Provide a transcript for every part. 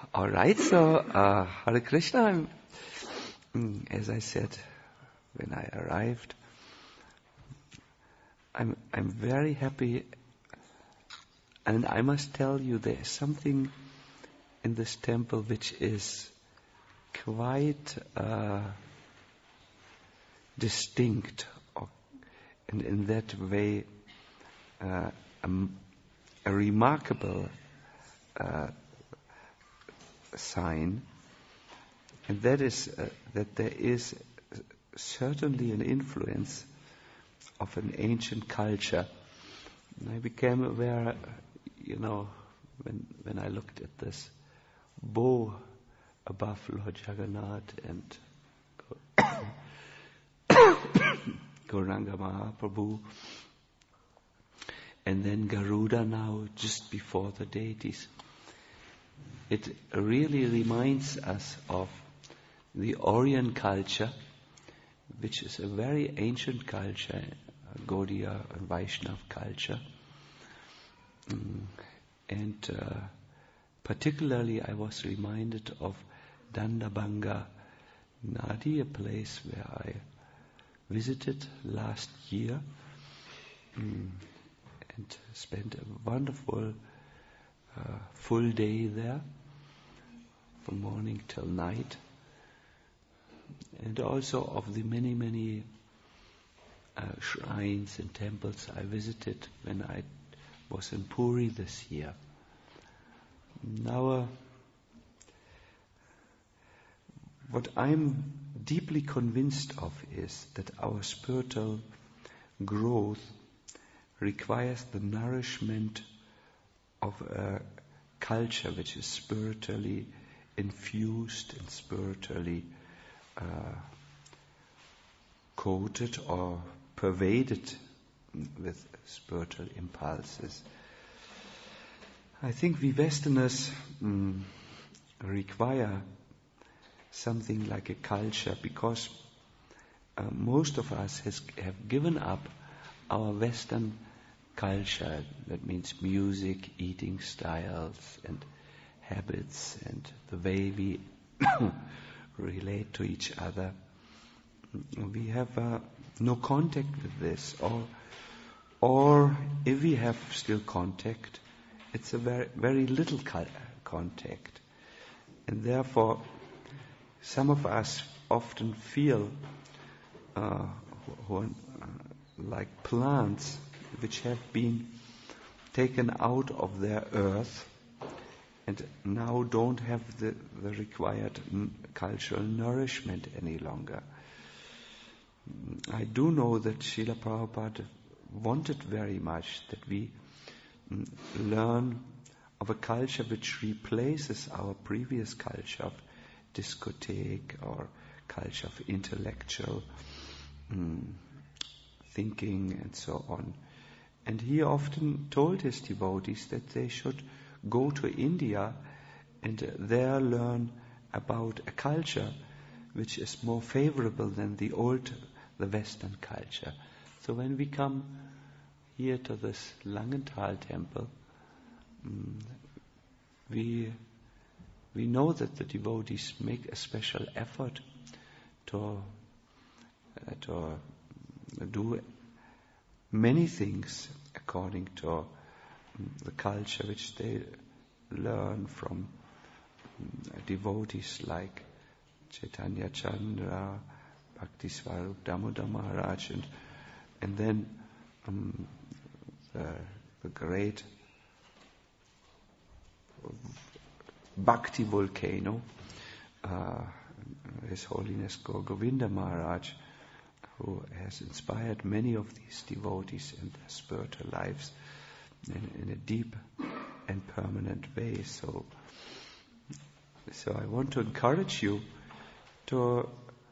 All right, so Hare Krishna. As I said when I arrived, I'm very happy, and I must tell you there's something in this temple which is quite distinct, and in that way a remarkable sign, and that is that there is certainly an influence of an ancient culture. And I became aware, when I looked at this bow above Lord Jagannath and Gauranga Mahaprabhu, and then Garuda now just before the deities. It really reminds us of the Orient culture, which is a very ancient culture, Gaudiya and Vaishnava culture. And particularly I was reminded of Dandabanga Nadi, a place where I visited last year and spent a wonderful full day there, from morning till night, and also of the many shrines and temples I visited when I was in Puri this year. Now, what I'm deeply convinced of is that our spiritual growth requires the nourishment of a culture which is spiritually infused and spiritually coated or pervaded with spiritual impulses. I think we Westerners require something like a culture, because most of us have given up our Western culture. That means music, eating styles and habits and the way we relate to each other. We have no contact with this, or if we have still contact, it's a very, very little contact. And therefore, some of us often feel like plants which have been taken out of their earth and now don't have the required cultural nourishment any longer. I do know that Srila Prabhupada wanted very much that we learn of a culture which replaces our previous culture of discotheque or culture of intellectual thinking and so on. And he often told his devotees that they should go to India and there learn about a culture which is more favorable than the Western culture. So when we come here to this Langenthal temple, we know that the devotees make a special effort to do many things according to the culture which they learn from devotees like Chaitanya Chandra, Bhakti Swarup Damodar Maharaj, and then the great Bhakti volcano, His Holiness Gaur Govinda Maharaj, who has inspired many of these devotees in their spiritual lives in a deep and permanent way. So I want to encourage you to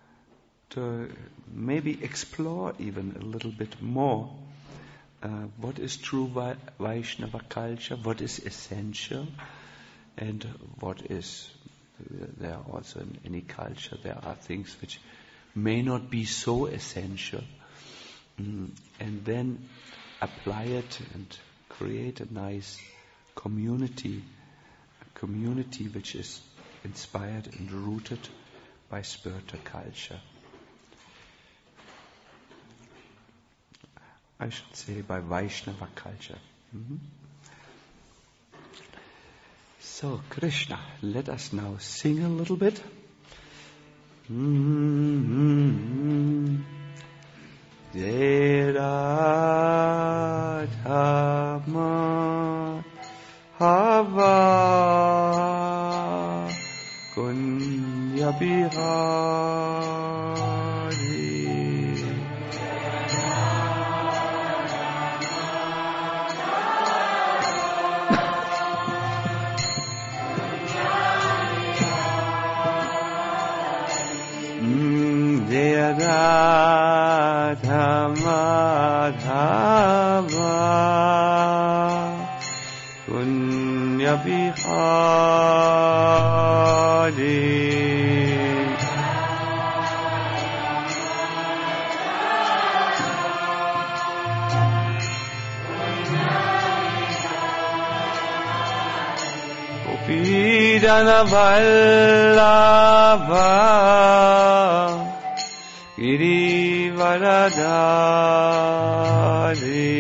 maybe explore even a little bit more what is true Vaishnava culture, what is essential, and what is there also in any culture. There are things which may not be so essential, and then apply it and create a nice community, community which is inspired and rooted by spiritual culture. I should say by Vaishnava culture. So, Krishna, let us now sing a little bit. Jai Radha Madhava Kunya Bihari Jai Radha Madhava Kunya Bihari Gopidana Vallabha Girivaradhari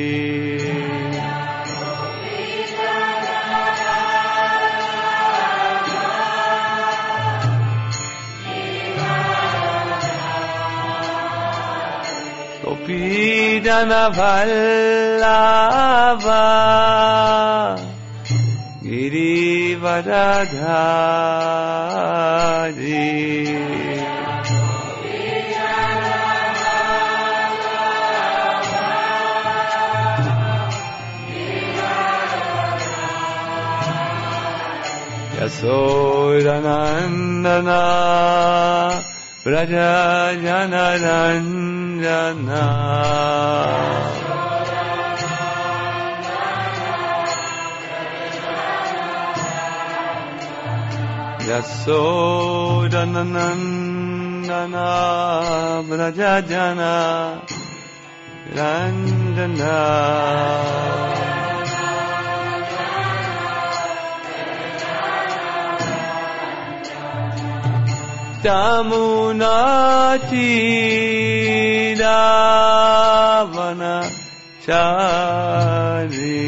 Gopidana Vallabha Girivaradhari Yasodanandana Braja Janaranjana Yasodanandana Braja Janaranjana Damunatidavana Chari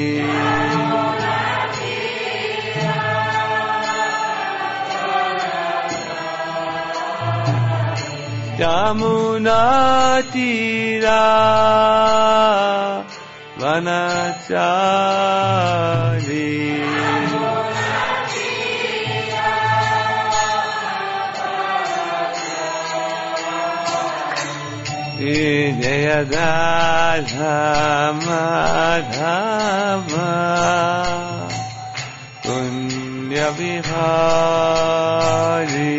Damunatidavana Chari Jaya Radha Madhava Kunya Bihari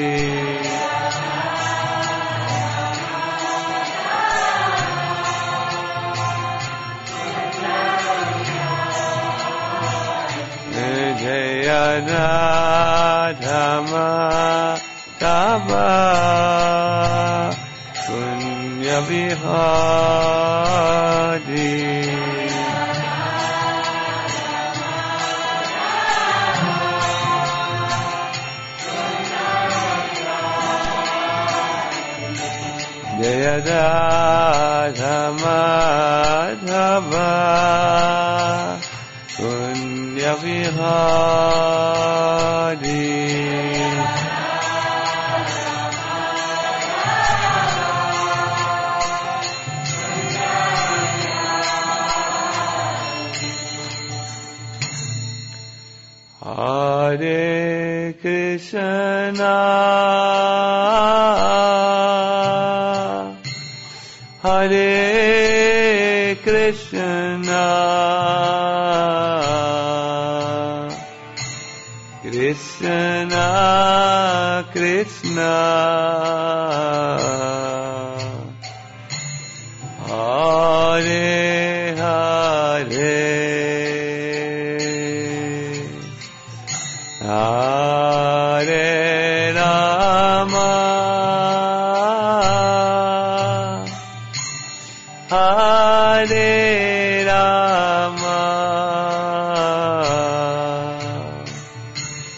Jaya Radha Madhava Kunya Bihari Jaya Radha Madhava Kunya Bihari Hare Krishna Hare Krishna Krishna Krishna Hare Hare Hare Rama Hare Rama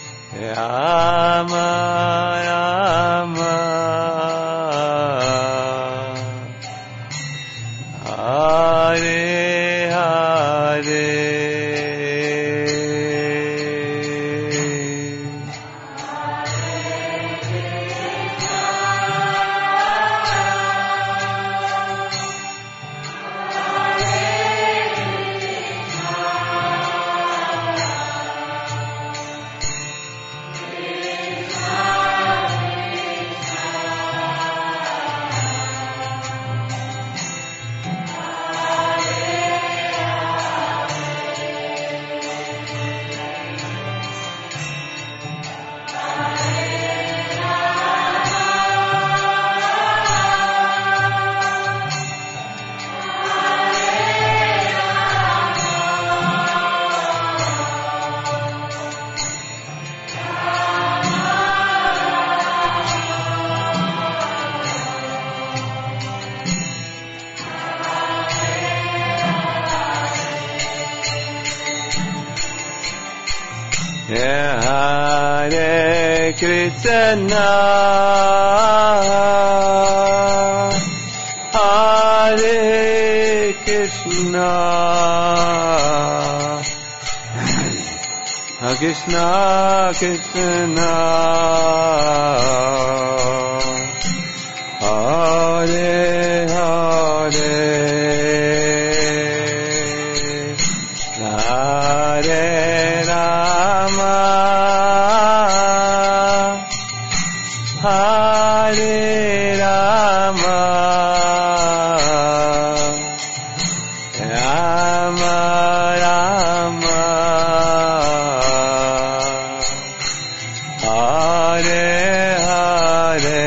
Rama Rama Hare Hare Hare Krishna Hare Krishna Krishna Krishna Hare Hare Hare Rama Hare Rama Rama Rama Hare Hare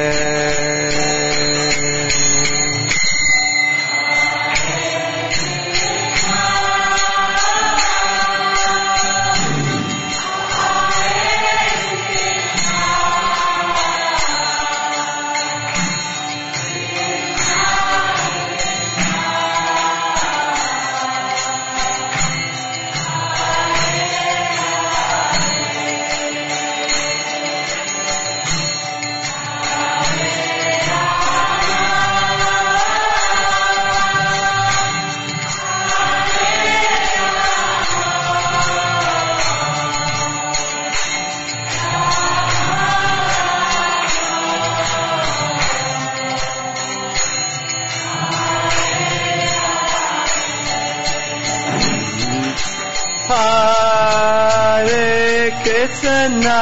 Hare Krishna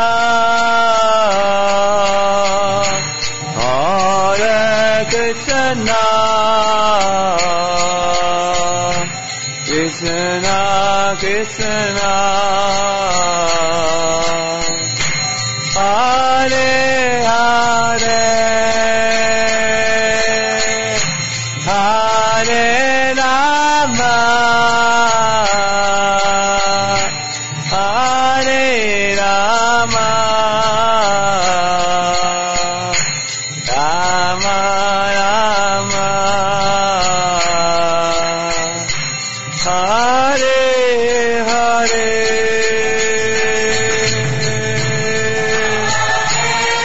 Hare Krishna Krishna Krishna Hare Hare Hare Rama Hare Rama Rama Rama Hare Hare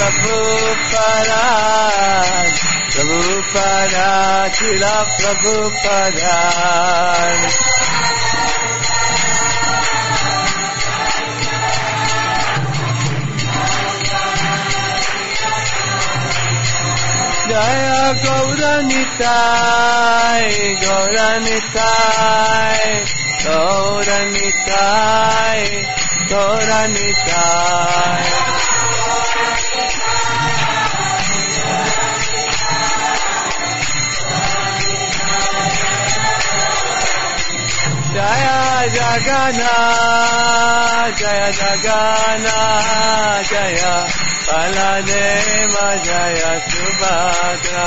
Prabhupada, Prabhupada, Srila Prabhupada. Jaya Gauranitai, Gauranitai, Gauranitai, Gauranitai. Jaya Jagannath, Jaya Jagannath, Jaya Baladeva, Jaya Subhadra.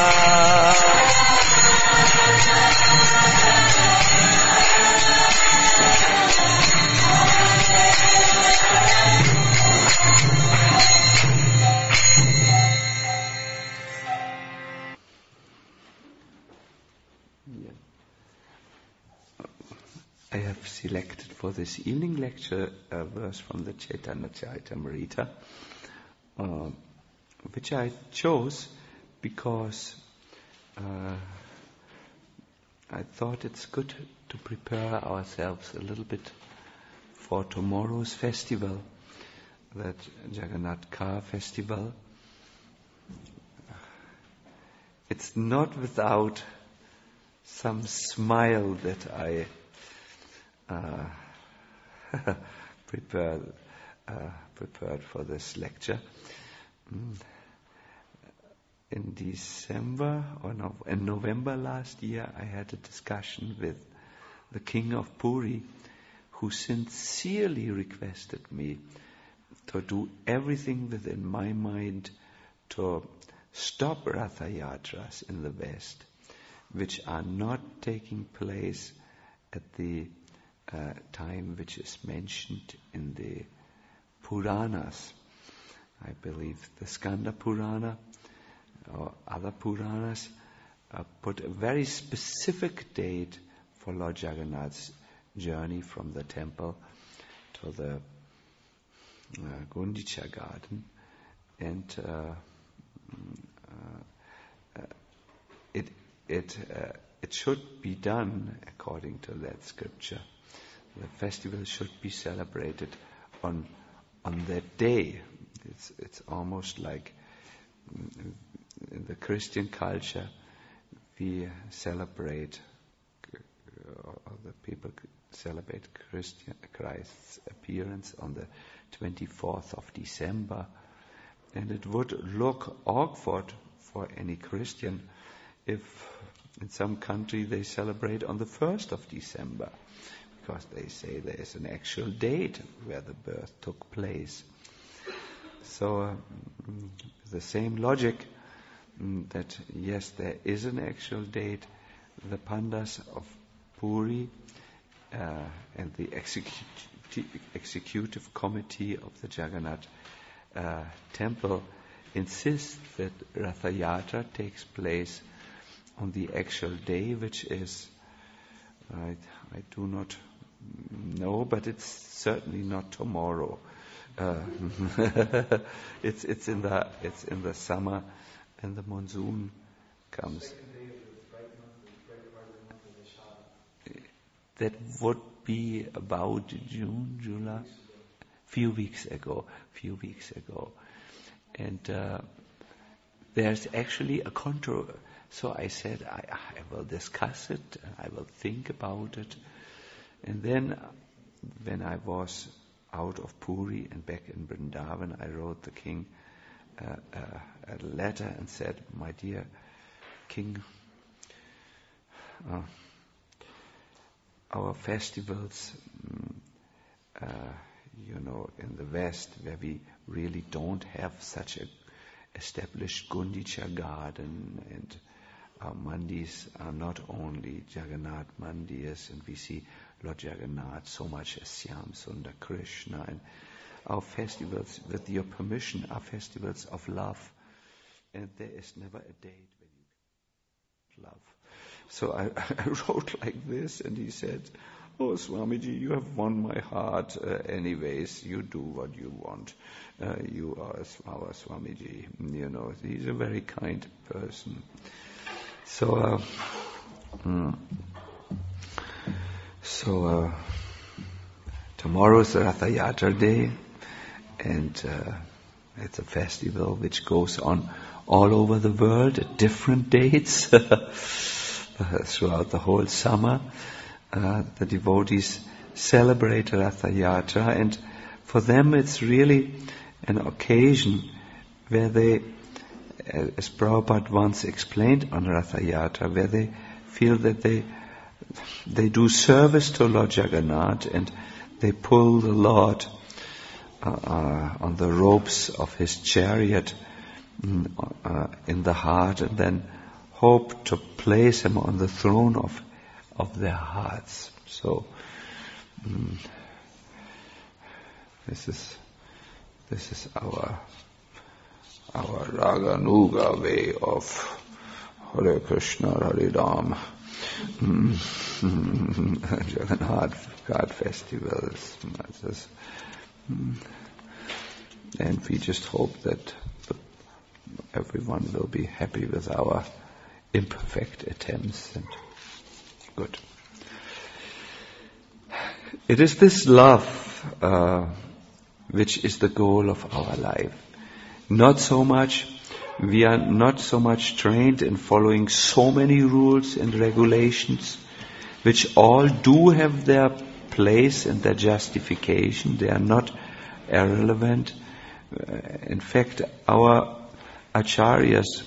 I have selected for this evening lecture a verse from the Chaitanya Charitamrita, which I chose because I thought it's good to prepare ourselves a little bit for tomorrow's festival, that Jagannath Car festival. It's not without some smile that I prepared for this lecture. In December or in November last year, I had a discussion with the King of Puri, who sincerely requested me to do everything within my mind to stop Ratha Yatras in the West, which are not taking place at the time which is mentioned in the Puranas. I believe the Skanda Purana or other Puranas put a very specific date for Lord Jagannath's journey from the temple to the Gundicha garden, and it should be done according to that scripture. The festival should be celebrated on that day. It's almost like in the Christian culture we celebrate, or the people celebrate Christ's appearance on the 24th of December, and it would look awkward for any Christian if in some country they celebrate on the 1st of December, because they say there is an actual date where the birth took place. So the same logic that yes, there is an actual date, the Pandas of Puri and the executive committee of the Jagannath temple insist that Ratha Yatra takes place on the actual day, which is, I do not know, but it's certainly not tomorrow. It's in the summer, and the monsoon comes. That would be about June, July, few weeks ago, and there's actually a controversy. So I said, I will discuss it, I will think about it. And then when I was out of Puri and back in Vrindavan, I wrote the king a letter and said, my dear king, our festivals, in the West, where we really don't have such a established Gundicha garden, and our mandis are not only Jagannath mandis, and we see Lord Jagannath so much as Syam Sundar Krishna, and our festivals, with your permission, are festivals of love, and there is never a date when you love. So I wrote like this, and he said, "Oh, Swamiji, you have won my heart anyways. You do what you want. You are our Swamiji." He's a very kind person. So tomorrow is the Ratha Yatra day, and it's a festival which goes on all over the world at different dates throughout the whole summer. The devotees celebrate Ratha Yatra, and for them it's really an occasion where they, as Prabhupada once explained on Ratha Yatra, where they feel that they do service to Lord Jagannath, and they pull the Lord on the ropes of his chariot in the heart, and then hope to place him on the throne of their hearts. So this is our Raganuga way of Hare Krishna, Hare Ram, Jagannath God festivals. And we just hope that everyone will be happy with our imperfect attempts. And good. It is this love which is the goal of our life. We are not so much trained in following so many rules and regulations, which all do have their place and their justification. They are not irrelevant. In fact, our acharyas,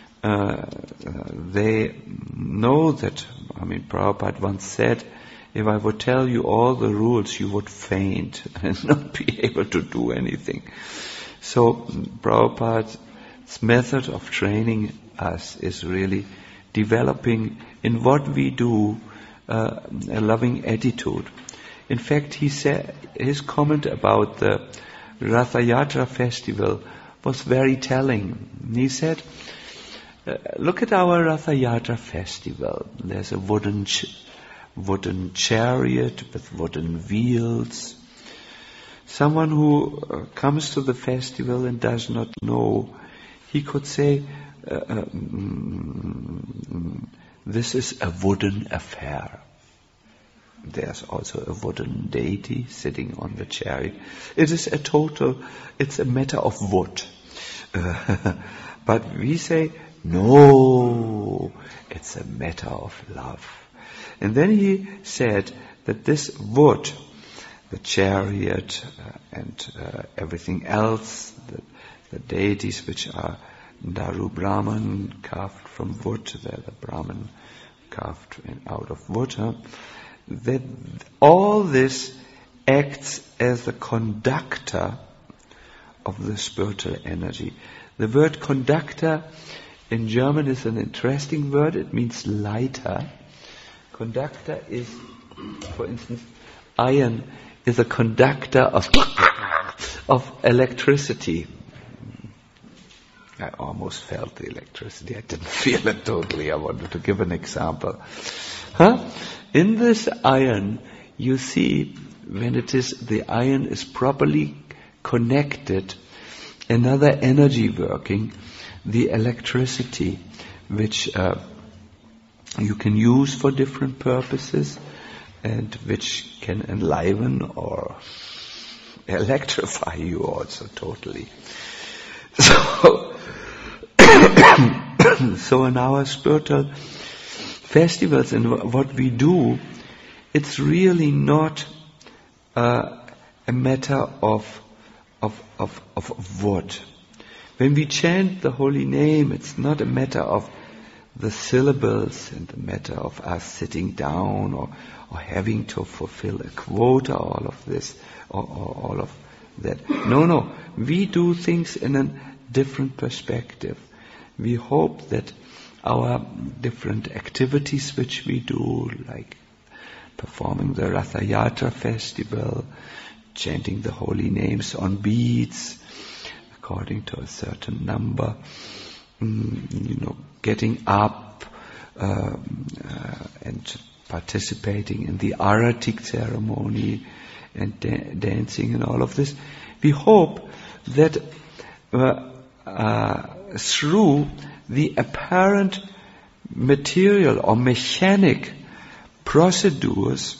they know that. Prabhupada once said, if I would tell you all the rules, you would faint and not be able to do anything. So Prabhupada's method of training us is really developing in what we do a loving attitude. In fact, he said his comment about the Ratha Yatra festival was very telling. He said, look at our Ratha Yatra festival. There's a wooden chariot with wooden wheels. Someone who comes to the festival and does not know, he could say, this is a wooden affair. There's also a wooden deity sitting on the chariot. It's a matter of wood. But we say, no, it's a matter of love. And then he said that this wood, the chariot and everything else, the deities which are Daru Brahman carved from wood, the Brahman carved out of wood, that all this acts as the conductor of the spiritual energy. The word conductor in German is an interesting word. It means lighter. Conductor is, for instance, iron is a conductor of electricity. I almost felt the electricity. I didn't feel it totally. I wanted to give an example. In this iron, you see, when the iron is properly connected, another energy working, the electricity, which you can use for different purposes, and which can enliven or electrify you also totally. So in our spiritual festivals and what we do, it's really not a matter of what. When we chant the holy name, it's not a matter of the syllables and a matter of us sitting down or having to fulfill a quota, all of this, or all of that. No. We do things in a different perspective. We hope that our different activities which we do, like performing the Ratha Yatra festival, chanting the holy names on beads, according to a certain number, getting up and participating in the Aratik ceremony and dancing and all of this. We hope that through the apparent material or mechanic procedures,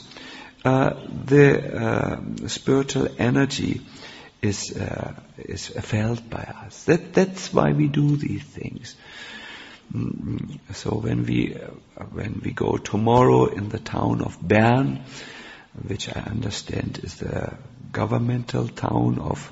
the spiritual energy is felt by us. That's why we do these things. So when we go tomorrow in the town of Bern, which I understand is the governmental town of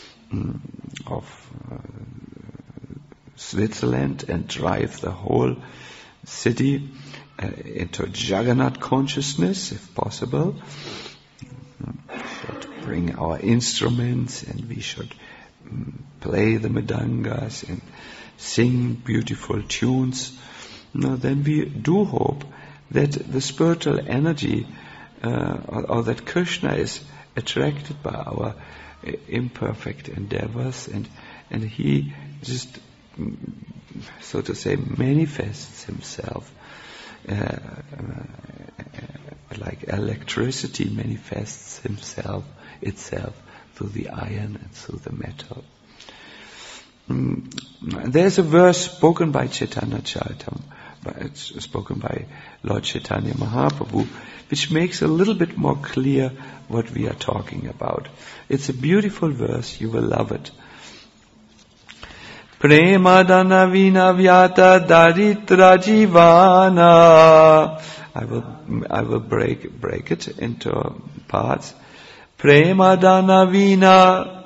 Switzerland, and drive the whole city into Jagannath consciousness, if possible. We should bring our instruments, and we should play the mridangas and sing beautiful tunes. Now, then we do hope that the spiritual energy, or that Krishna is attracted by our imperfect endeavors, and he just, so to say, manifests himself like electricity manifests itself through the iron and through the metal. There's a verse spoken by Chaitanya Charitamrita, it's spoken by Lord Chaitanya Mahaprabhu, which makes a little bit more clear what we are talking about. It's a beautiful verse, you will love it. Premadana vina vyata daritra jivana. I will break it into parts. Premadana vina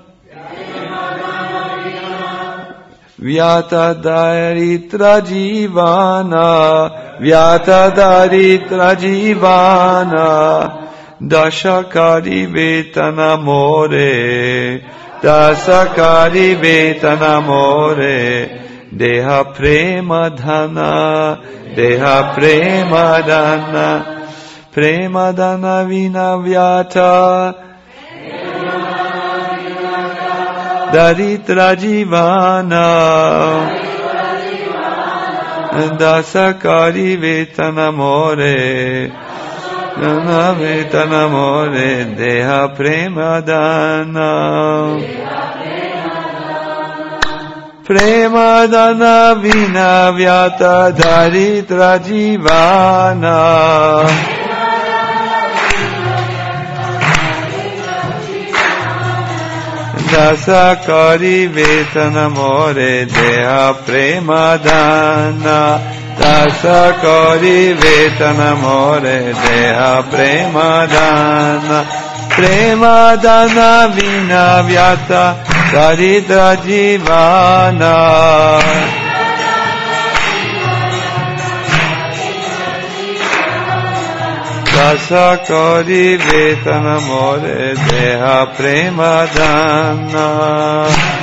vyata daritra jivana. Vyata daritra jivana. Dashakari vetana more. Dasakari vetana more. Deha prema dhana. Deha prema dana. Prema dana vina vyata. Daritra jivana. Dasakari vetana more. Nana vetana more. Deha prema dana. Prema dana vina vyata daritra jivana. Dasakari vetana more. Deha prema dana. Dasakari vetana more. Deha prema dana. Prema dana vina vyata daritra jivana. Dasakari vetana more. Deha prema dana.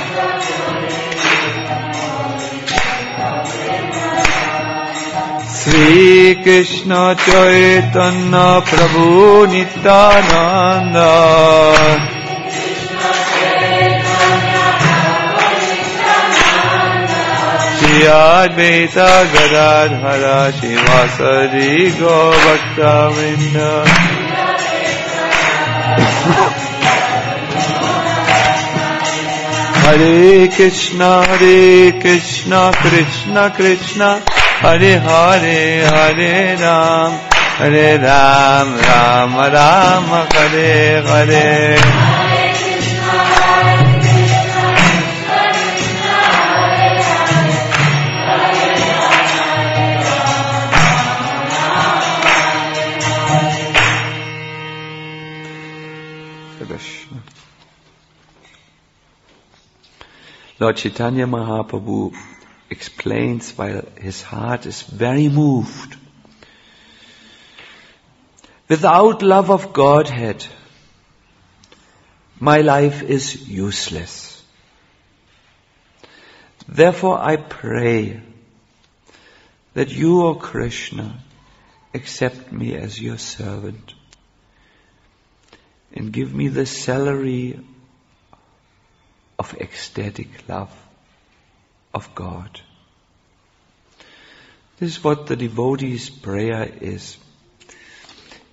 Sri Krishna Chaitanya Prabhu Nityananda. Shri Advaita Gadadhara Shivasari Govakta Vrinda. Hare Krishna Krishna Krishna Hare Hare Hare Ram Hare Ram Ram Ram Hare Hare. Lord Chaitanya Mahaprabhu explains while his heart is very moved. Without love of Godhead, my life is useless. Therefore I pray that you, O Krishna, accept me as your servant and give me the salary of ecstatic love of God. This is what the devotee's prayer is.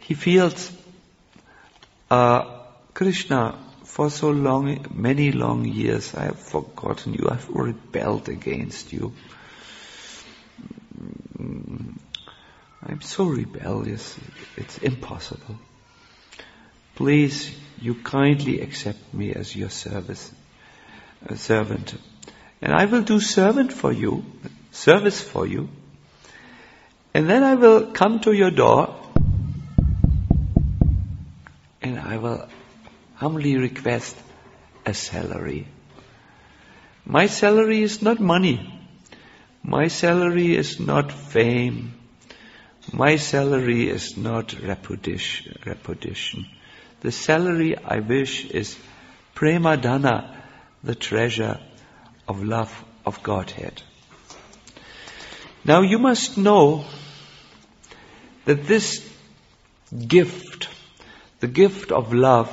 he feels, Krishna, for so long, many long years, I have forgotten you, I have rebelled against you. I'm so rebellious, it's impossible. Please, you kindly accept me as your servant. And I will do service for you. And then I will come to your door and I will humbly request a salary. My salary is not money. My salary is not fame. My salary is not reputation. The salary I wish is prema dana, the treasure of love of Godhead. Now you must know that this gift, the gift of love,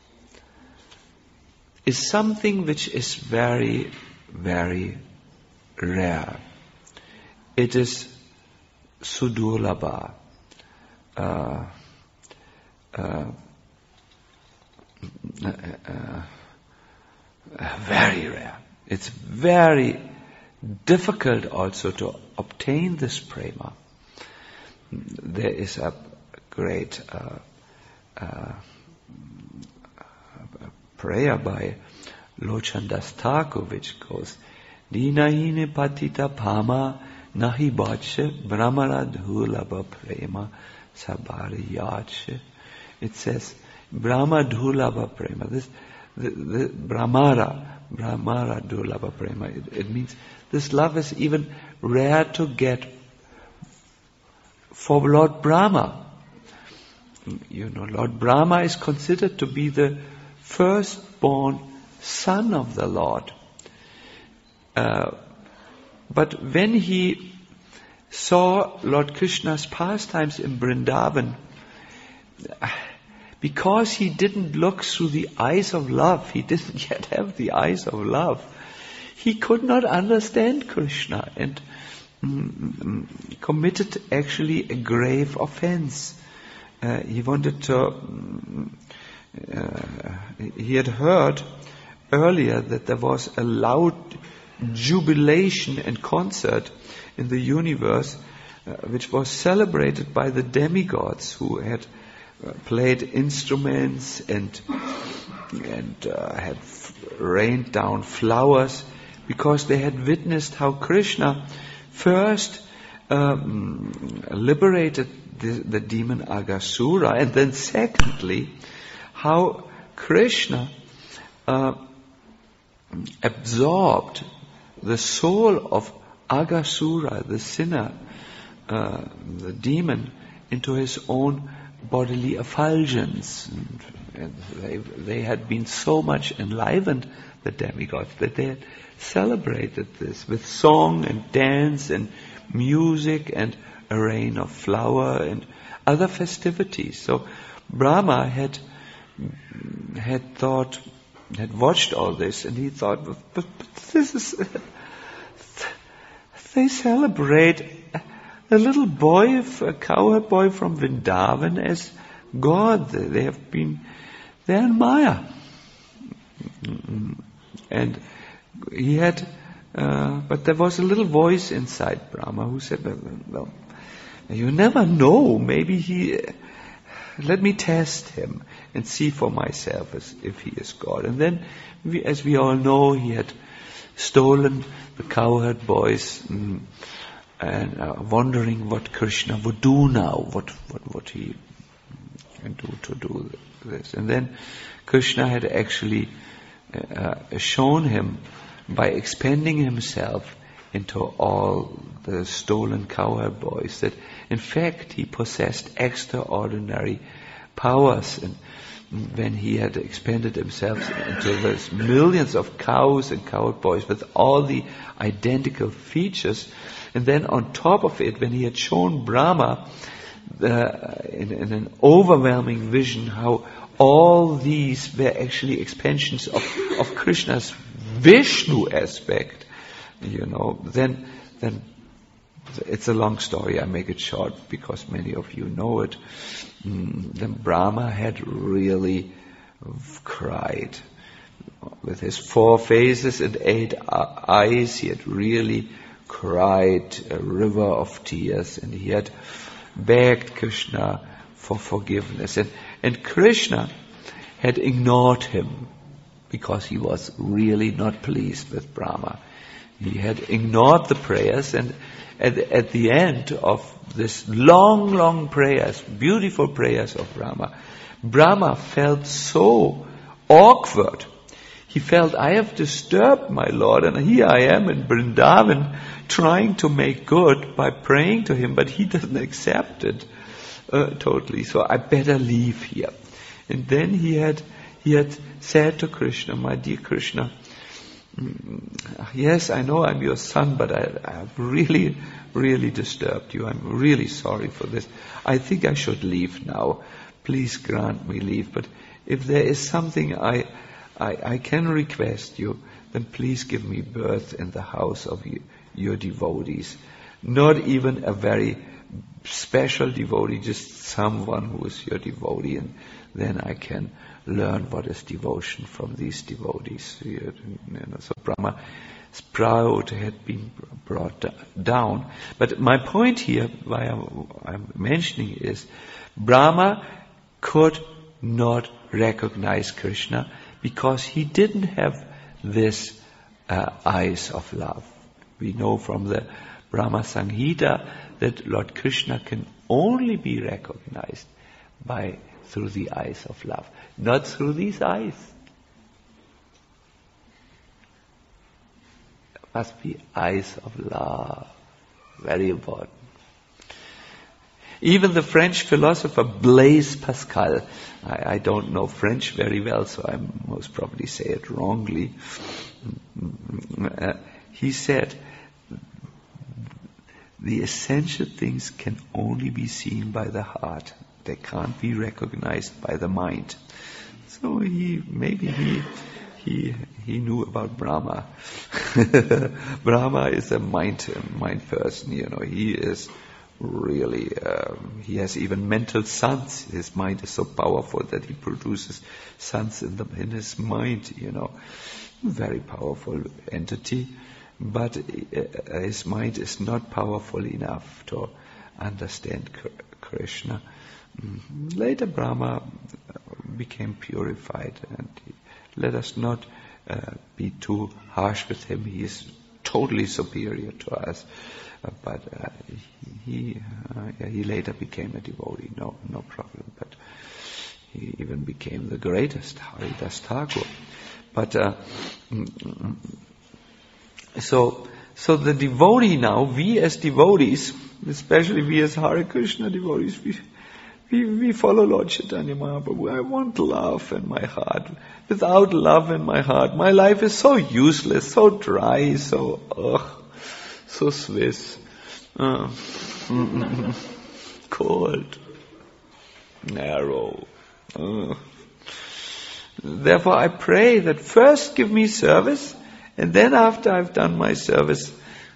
is something which is very, very rare. It is sudurlabha, very rare. It's very difficult also to obtain this prema. There is a great prayer by Lochandas Thakur which goes, Dinahine patita pama nahi bache brahmaradhulabha prema sabari yache. It says, Brahmadhulabha prema. The Brahmara dhulabha prema. It means this love is even rare to get for Lord Brahma. You know, Lord Brahma is considered to be the firstborn son of the Lord. But when he saw Lord Krishna's pastimes in Vrindavan, because he didn't look through the eyes of love, he didn't yet have the eyes of love, he could not understand Krishna and committed actually a grave offense. He wanted to, he had heard earlier that there was a loud jubilation and concert in the universe which was celebrated by the demigods who had played instruments and had rained down flowers because they had witnessed how Krishna first liberated the demon Aghasura, and then secondly how Krishna absorbed the soul of Aghasura, the sinner, the demon, into his own bodily effulgence. And they had been so much enlivened, the demigods, that they had celebrated this with song and dance and music and a rain of flower and other festivities. So Brahma had watched all this, and he thought, but this is, they celebrate a little boy, a cowherd boy from Vrindavan as God. They're in Maya. And he had, but there was a little voice inside Brahma who said, well, you never know, maybe let me test him and see for myself if he is God. And then, as we all know, he had stolen the cowherd boys and wondering what Krishna would do now, what he can do to do this. And then Krishna had actually shown him by expanding himself into all the stolen cowherd boys that in fact he possessed extraordinary powers. And when he had expanded himself into those millions of cows and cowherd boys with all the identical features, and then on top of it, when he had shown Brahma in an overwhelming vision how all these were actually expansions of Krishna's Vishnu aspect, then It's a long story. I make it short because many of you know it. Then Brahma had really cried. With his 4 faces and 8 eyes, he had really cried a river of tears, and he had begged Krishna for forgiveness. And Krishna had ignored him because he was really not pleased with Brahma. He had ignored the prayers, and at the end of this long prayers, beautiful prayers of Brahma felt so awkward. He felt, I have disturbed my Lord, and here I am in Vrindavan trying to make good by praying to him, but he doesn't accept it totally. So I better leave here. And then he had said to Krishna, my dear Krishna, yes, I know I'm your son, but I have really disturbed you. I'm really sorry for this. I think I should leave now. Please grant me leave. But if there is something I can request you, then please give me birth in the house of your devotees. Not even a very special devotee, just someone who is your devotee, and then I can learn what is devotion from these devotees. So Brahma's proud had been brought down. But my point here, why I'm mentioning is, Brahma could not recognize Krishna because he didn't have this eyes of love. We know from the Brahma Samhita that Lord Krishna can only be recognized through the eyes of love, not through these eyes. Must be eyes of love. Very important. Even the French philosopher Blaise Pascal, I don't know French very well, so I most probably say it wrongly. He said, the essential things can only be seen by the heart. They can't be recognized by the mind. So he knew about Brahma. Brahma is a mind person, He is really, he has even mental suns. His mind is so powerful that he produces suns in his mind, Very powerful entity. But his mind is not powerful enough to understand Krishna. Later Brahma became purified, and let us not be too harsh with him. He is totally superior to us. But he later became a devotee, no problem. But he even became the greatest, Haridas Thakur. But so the devotee now, we as devotees, especially we as Hare Krishna devotees, we follow Lord Chaitanya Mahaprabhu. I want love in my heart. Without love in my heart, my life is so useless, so dry, so Swiss, cold, narrow. Therefore I pray that first give me service, and then after I've done my service,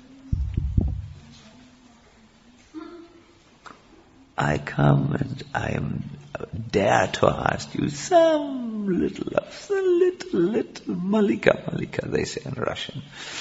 I come and I dare to ask you some little love, little malika, they say in Russian.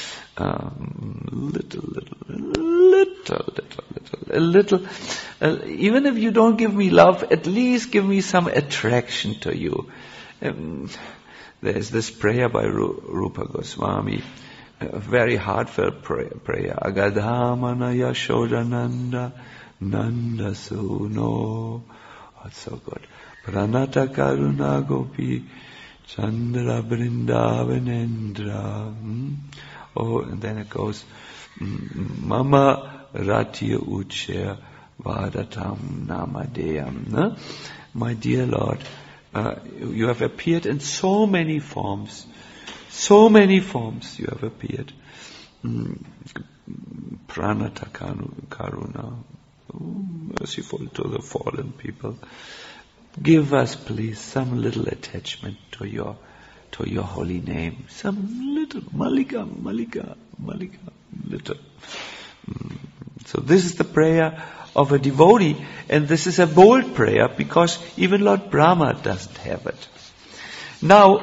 Little. Even if you don't give me love, at least give me some attraction to you. There's this prayer by Rupa Goswami, a very heartfelt prayer. Agadhamana Yashodananda Nanda Suno. Oh, it's so good. Pranata Karuna Gopi Chandra Vrindavanendra. Oh, and then it goes, Mama Ratya Uche Vadatam Namadeyam. My dear Lord, you have appeared in so many forms. So many forms you have appeared. Pranata Karuna, merciful to the fallen people. Give us, please, some little attachment to your holy name. Some little, Malika, little. So this is the prayer of a devotee, and this is a bold prayer because even Lord Brahma doesn't have it. Now,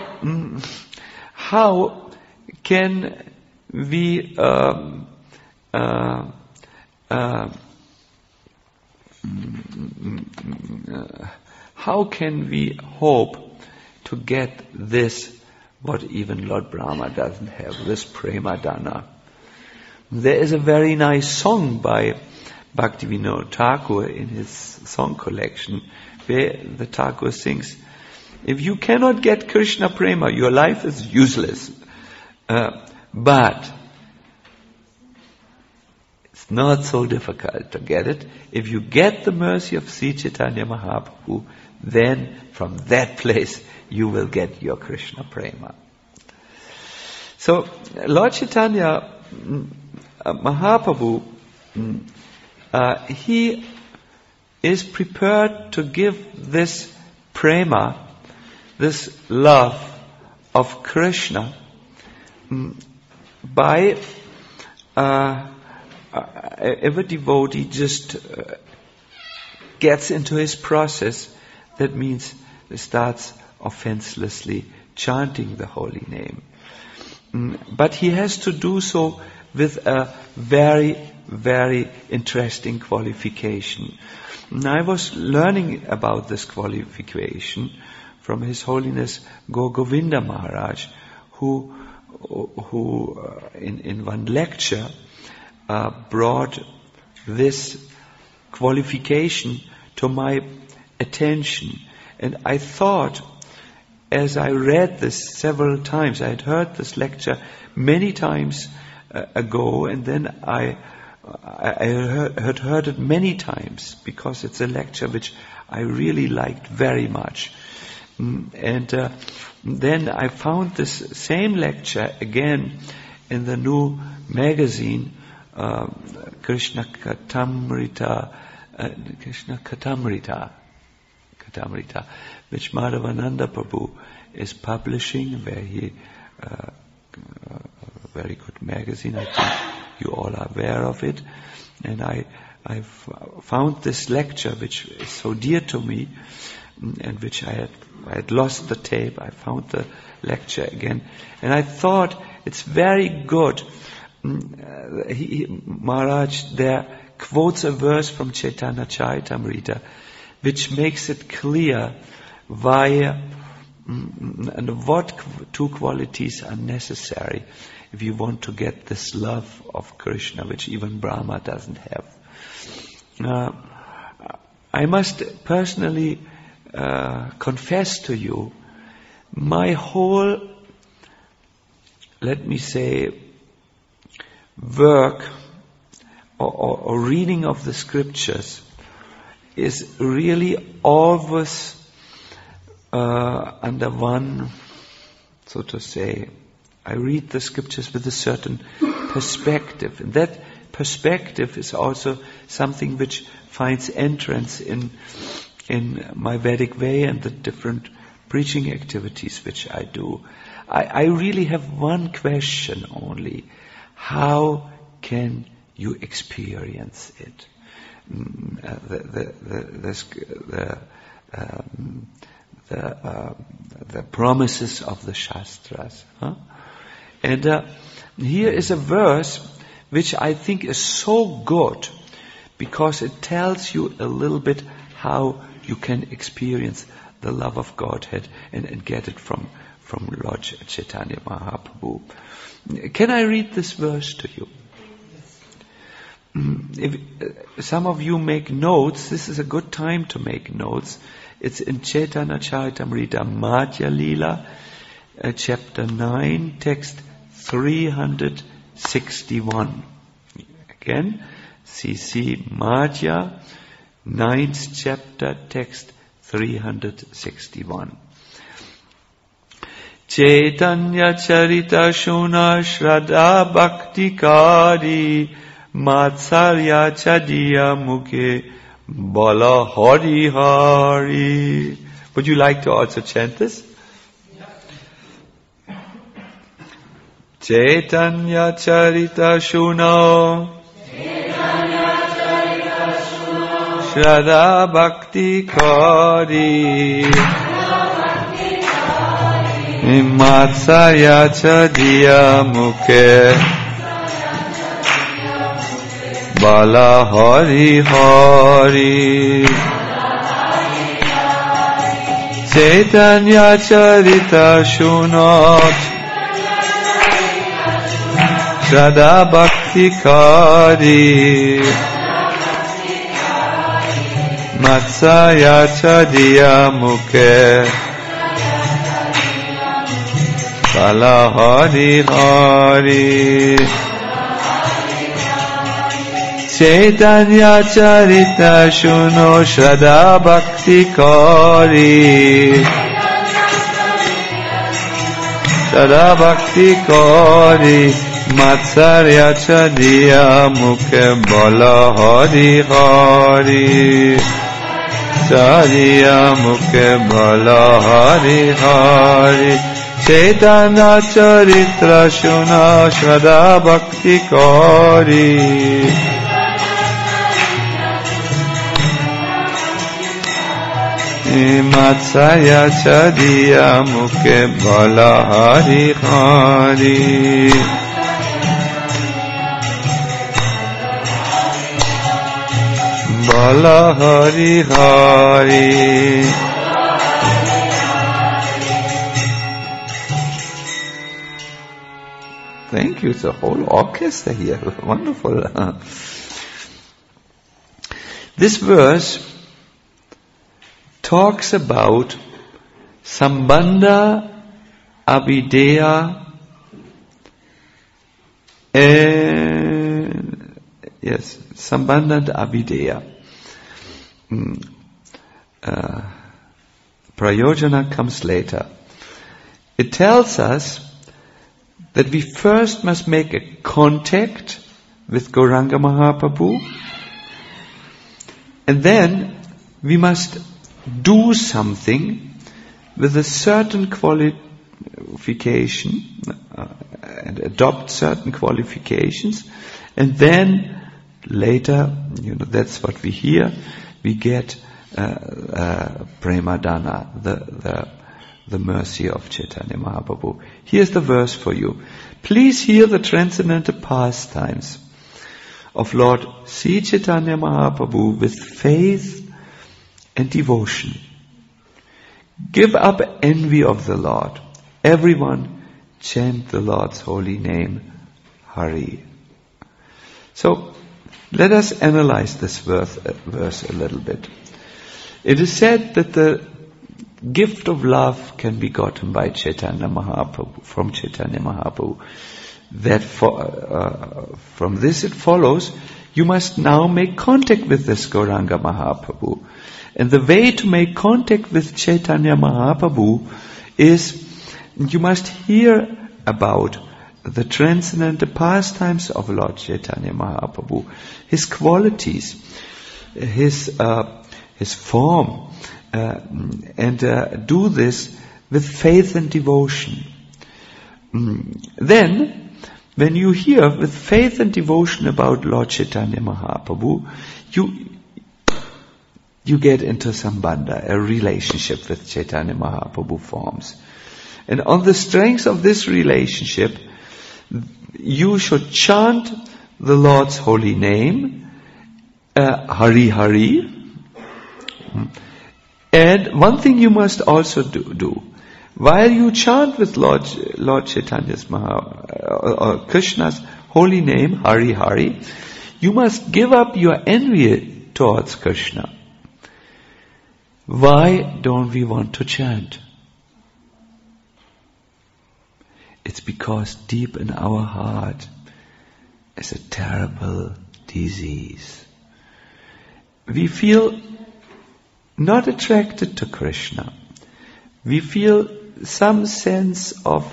how can we how can we hope to get this, what even Lord Brahma doesn't have, this Prema Dana? There is a very nice song by Bhaktivinoda Thakur in his song collection, where the Thakur sings, if you cannot get Krishna Prema, your life is useless. But it's not so difficult to get it. If you get the mercy of Sri Chaitanya Mahaprabhu, then from that place you will get your Krishna Prema. So Lord Chaitanya Mahaprabhu, he is prepared to give this prema, this love of Krishna, by if a devotee just gets into his process, that means starts offenselessly chanting the holy name. But he has to do so with a very, very interesting qualification. And I was learning about this qualification from His Holiness Gaur Govinda Maharaj, who in one lecture brought this qualification to my attention. And I thought, as I read this several times, I had heard this lecture many times ago, and then I had heard it many times because it's a lecture which I really liked very much. And then I found this same lecture again in the new magazine, Krishna Katamrita, which Madhavananda Prabhu is publishing, where he a very good magazine. I think you all are aware of it. And I found this lecture, which is so dear to me, and which I had lost the tape. I found the lecture again, and I thought it's very good. Maharaj there quotes a verse from Chaitanya Charitamrita, which makes it clear why and what two qualities are necessary if you want to get this love of Krishna, which even Brahma doesn't have. I must personally confess to you, my whole, let me say, work or reading of the scriptures is really always under one, so to say, I read the scriptures with a certain perspective. And that perspective is also something which finds entrance in my Vedic way and the different preaching activities which I do. I really have one question only. How can you experience it? The promises of the Shastras. Huh? And here is a verse which I think is so good because it tells you a little bit how you can experience the love of Godhead and get it from Lord Chaitanya Mahaprabhu. Can I read this verse to you? If some of you make notes, this is a good time to make notes. It's in Chaitanya Charitamrita, Madhya Lila, chapter 9, text 361. Again, CC Madhya, 9th chapter, text 361. Chaitanya Charita Shuna Shraddha Bhakti Kari Matsalya Chadiya Mukhe Bala Hari Hari. Would you like to also chant this? Chaitanya Charita Shuna Shraddha Bhakti Kari Matsaya Chadiya Mukhe Bala Hari Hari Chaitanya Charita Shunot Shraddha Bhakti Kari Matsaya Chadiya Mukhe Bala Hari Hari Chaitanya Charita Shuno Shraddha Bhakti Kari Shraddha Bhakti Kari Matsarya Chadiya Mukhe Bala Hari Hari Chadiya Mukhe Bala Hari Hari Chaitanya Charitra Shuna Shraddha Bhakti Kari Matsaya Chadiya Mukhe Bala Hari Hari Bala Hari Hari. Thank you. It's a whole orchestra here. Wonderful. This verse talks about Sambandha, Avideya, Sambandha and Avideya. Prayojana comes later. It tells us that we first must make a contact with Gauranga Mahaprabhu, and then we must do something with a certain qualification and adopt certain qualifications, and then later, that's what we hear, we get Premadana, the mercy of Chaitanya Mahaprabhu. Here's the verse for you. Please hear the transcendental pastimes of Lord Sri Chaitanya Mahaprabhu with faith and devotion. Give up envy of the Lord. Everyone chant the Lord's holy name, Hari. So, let us analyze this verse a little bit. It is said that the gift of love can be gotten by Chaitanya Mahaprabhu, from Chaitanya Mahaprabhu. That from this it follows, you must now make contact with this Gauranga Mahaprabhu. And the way to make contact with Chaitanya Mahaprabhu is, you must hear about the transcendental pastimes of Lord Chaitanya Mahaprabhu, his qualities, his form, and do this with faith and devotion. Then, when you hear with faith and devotion about Lord Chaitanya Mahaprabhu, you get into Sambandha, a relationship with Chaitanya Mahaprabhu forms. And on the strength of this relationship, you should chant the Lord's holy name, Hari Hari. And one thing you must also do, while you chant with Lord Chaitanya's Krishna's holy name, Hari Hari, you must give up your envy towards Krishna. Why don't we want to chant? It's because deep in our heart is a terrible disease. We feel not attracted to Krishna. We feel some sense of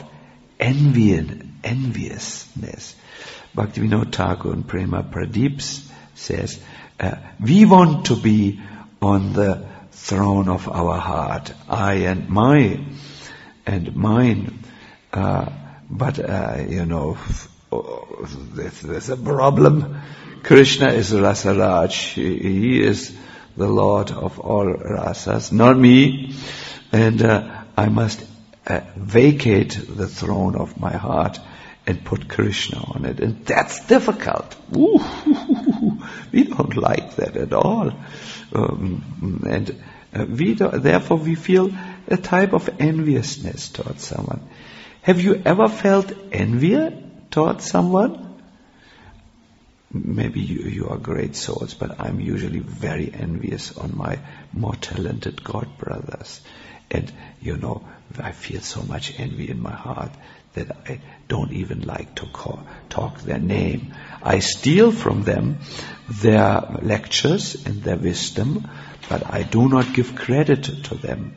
enviousness. Bhaktivinoda Thakur in Prema Pradeeps says, we want to be on the throne of our heart, I and mine, but there's a problem. Krishna is Rasaraj. He is the Lord of all rasas, not me. And I must vacate the throne of my heart and put Krishna on it. And that's difficult. Ooh, we don't like that at all. Therefore we feel a type of enviousness towards someone. Have you ever felt envy towards someone? Maybe you are great souls, but I'm usually very envious on my more talented God brothers. And I feel so much envy in my heart that I don't even like to talk their name. I steal from them their lectures and their wisdom, but I do not give credit to them.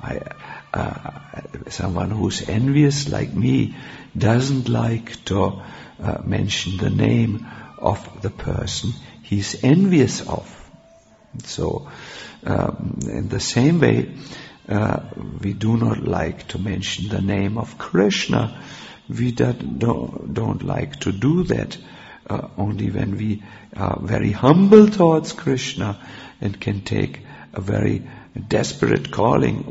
Someone who's envious like me doesn't like to mention the name of the person he's envious of. So, in the same way, we do not like to mention the name of Krishna. We don't like to do that only when we are very humble towards Krishna and can take a very desperate calling.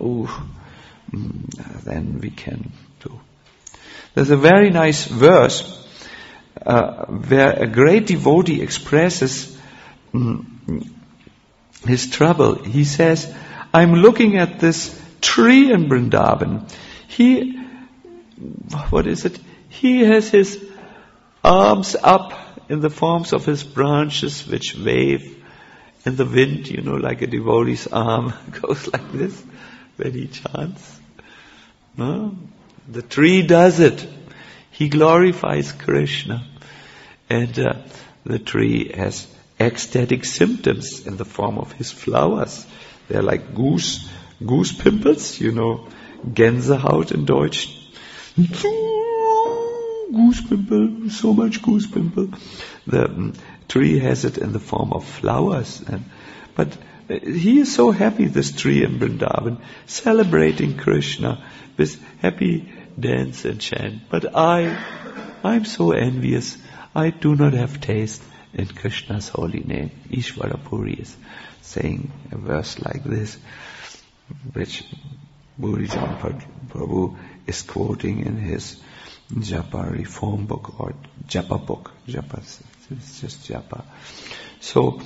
Then we can do. There's a very nice verse where a great devotee expresses his trouble. He says, I'm looking at this tree in Vrindavan. He has his arms up in the forms of his branches which wave in the wind, like a devotee's arm goes like this when he chants. No? The tree does it. He glorifies Krishna. And the tree has ecstatic symptoms in the form of his flowers. They're like goose pimples, Gänsehaut in Deutsch. Goose pimple, so much goose pimple. The tree has it in the form of flowers. But he is so happy, this tree in Vrindavan, celebrating Krishna with happy dance and chant. But I'm so envious. I do not have taste in Krishna's holy name. Ishvara Puri is saying a verse like this, which Burijan Prabhu is quoting in his Japa reform book or Japa book. Japa, it's just Japa. So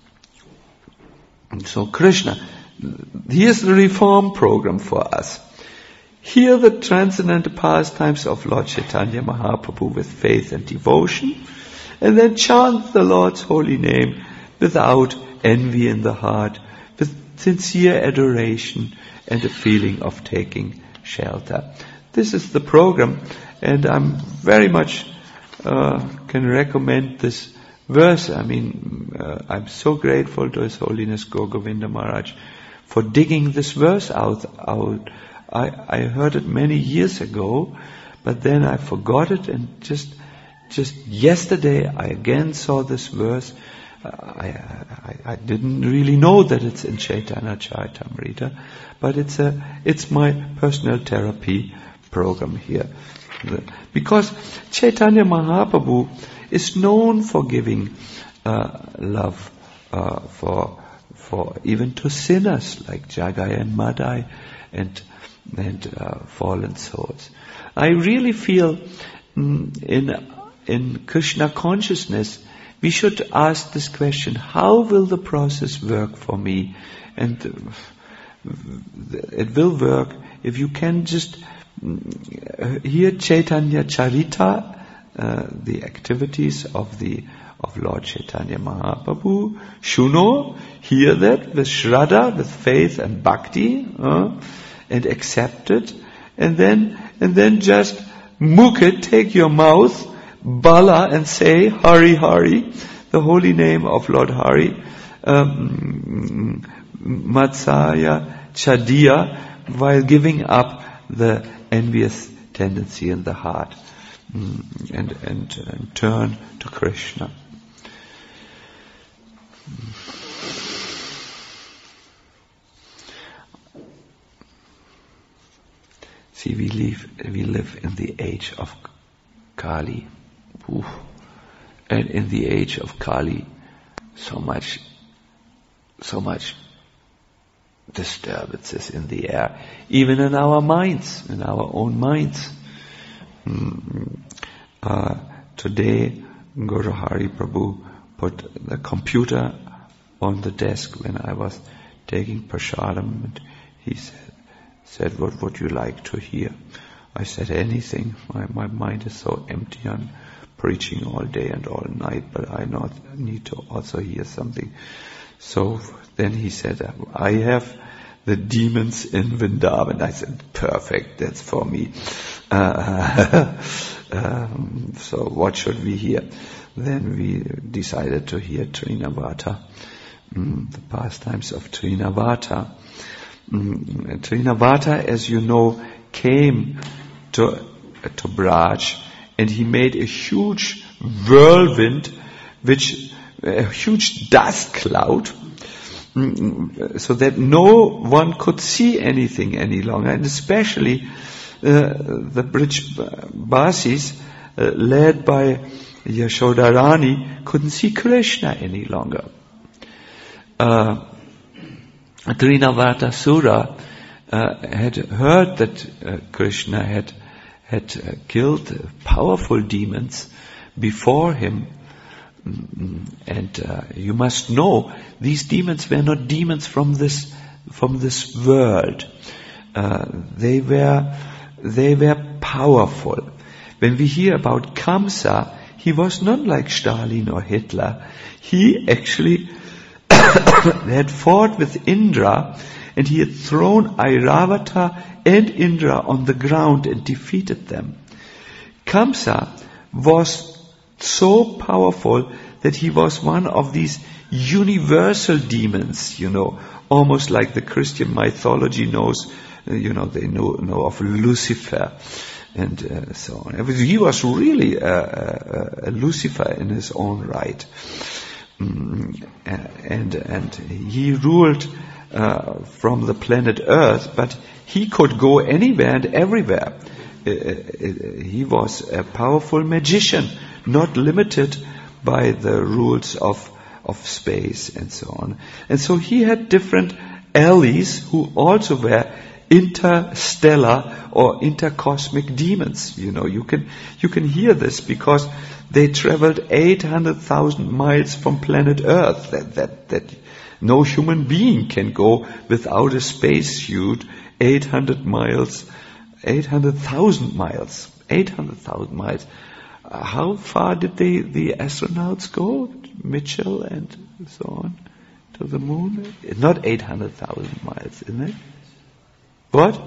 Krishna, here's the reform program for us. Hear the transcendental pastimes of Lord Chaitanya Mahaprabhu with faith and devotion, and then chant the Lord's holy name without envy in the heart, with sincere adoration and a feeling of taking shelter. This is the program, and I'm very much can recommend this verse. I'm so grateful to His Holiness Gaur Govinda Maharaj for digging this verse out. I heard it many years ago, but then I forgot it, and just yesterday I again saw this verse. I didn't really know that it's in Chaitanya Charitamrita, but it's my personal therapy program here. Because Chaitanya Mahaprabhu is known for giving love for even to sinners like Jagai and Madai and fallen souls. I really feel in Krishna consciousness we should ask this question: how will the process work for me? And it will work if you can just hear Chaitanya Charita, the activities of Lord Chaitanya Mahaprabhu. Shuno, hear that with Shraddha, with faith and bhakti, and accept it, and then just mukh it, take your mouth, bala, and say Hari Hari, the holy name of Lord Hari, Matsaya Chadiya, while giving up the envious tendency in the heart, and turn to Krishna. See, we live in the age of Kali. And in the age of Kali, so much so much disturbances in the air, even in our minds, in our own minds. Today, Guru Hari Prabhu put the computer on the desk when I was taking prasadam, and he said, what would you like to hear? I said, anything. My mind is so empty. I'm preaching all day and all night, but I need to also hear something. So then he said, I have the demons in Vrindavan. I said, perfect, that's for me. So what should we hear? Then we decided to hear Trinavata, the pastimes of Trinavata. Trinavata, as you know, came to Braj, and he made a huge whirlwind, a huge dust cloud, so that no one could see anything any longer, and especially the Brijbasis, led by Yashodarani, couldn't see Krishna any longer. Trinavata Sura had heard that Krishna had killed powerful demons before him, and you must know these demons were not demons from this world. They were powerful. When we hear about Kamsa, he was not like Stalin or Hitler. He actually had fought with Indra, and he had thrown Airavata and Indra on the ground and defeated them. Kamsa was so powerful that he was one of these universal demons, almost like the Christian mythology knows, they know of Lucifer and so on. He was really a Lucifer in his own right. And he ruled from the planet Earth, but he could go anywhere and everywhere. He was a powerful magician, not limited by the rules of space and so on. And so he had different allies who also were interstellar or intercosmic demons. You can hear this because they traveled 800,000 miles from planet Earth. That no human being can go without a spacesuit 800,000 miles. How far did the astronauts go, Mitchell and so on, to the moon? Not 800,000 miles, isn't it? What?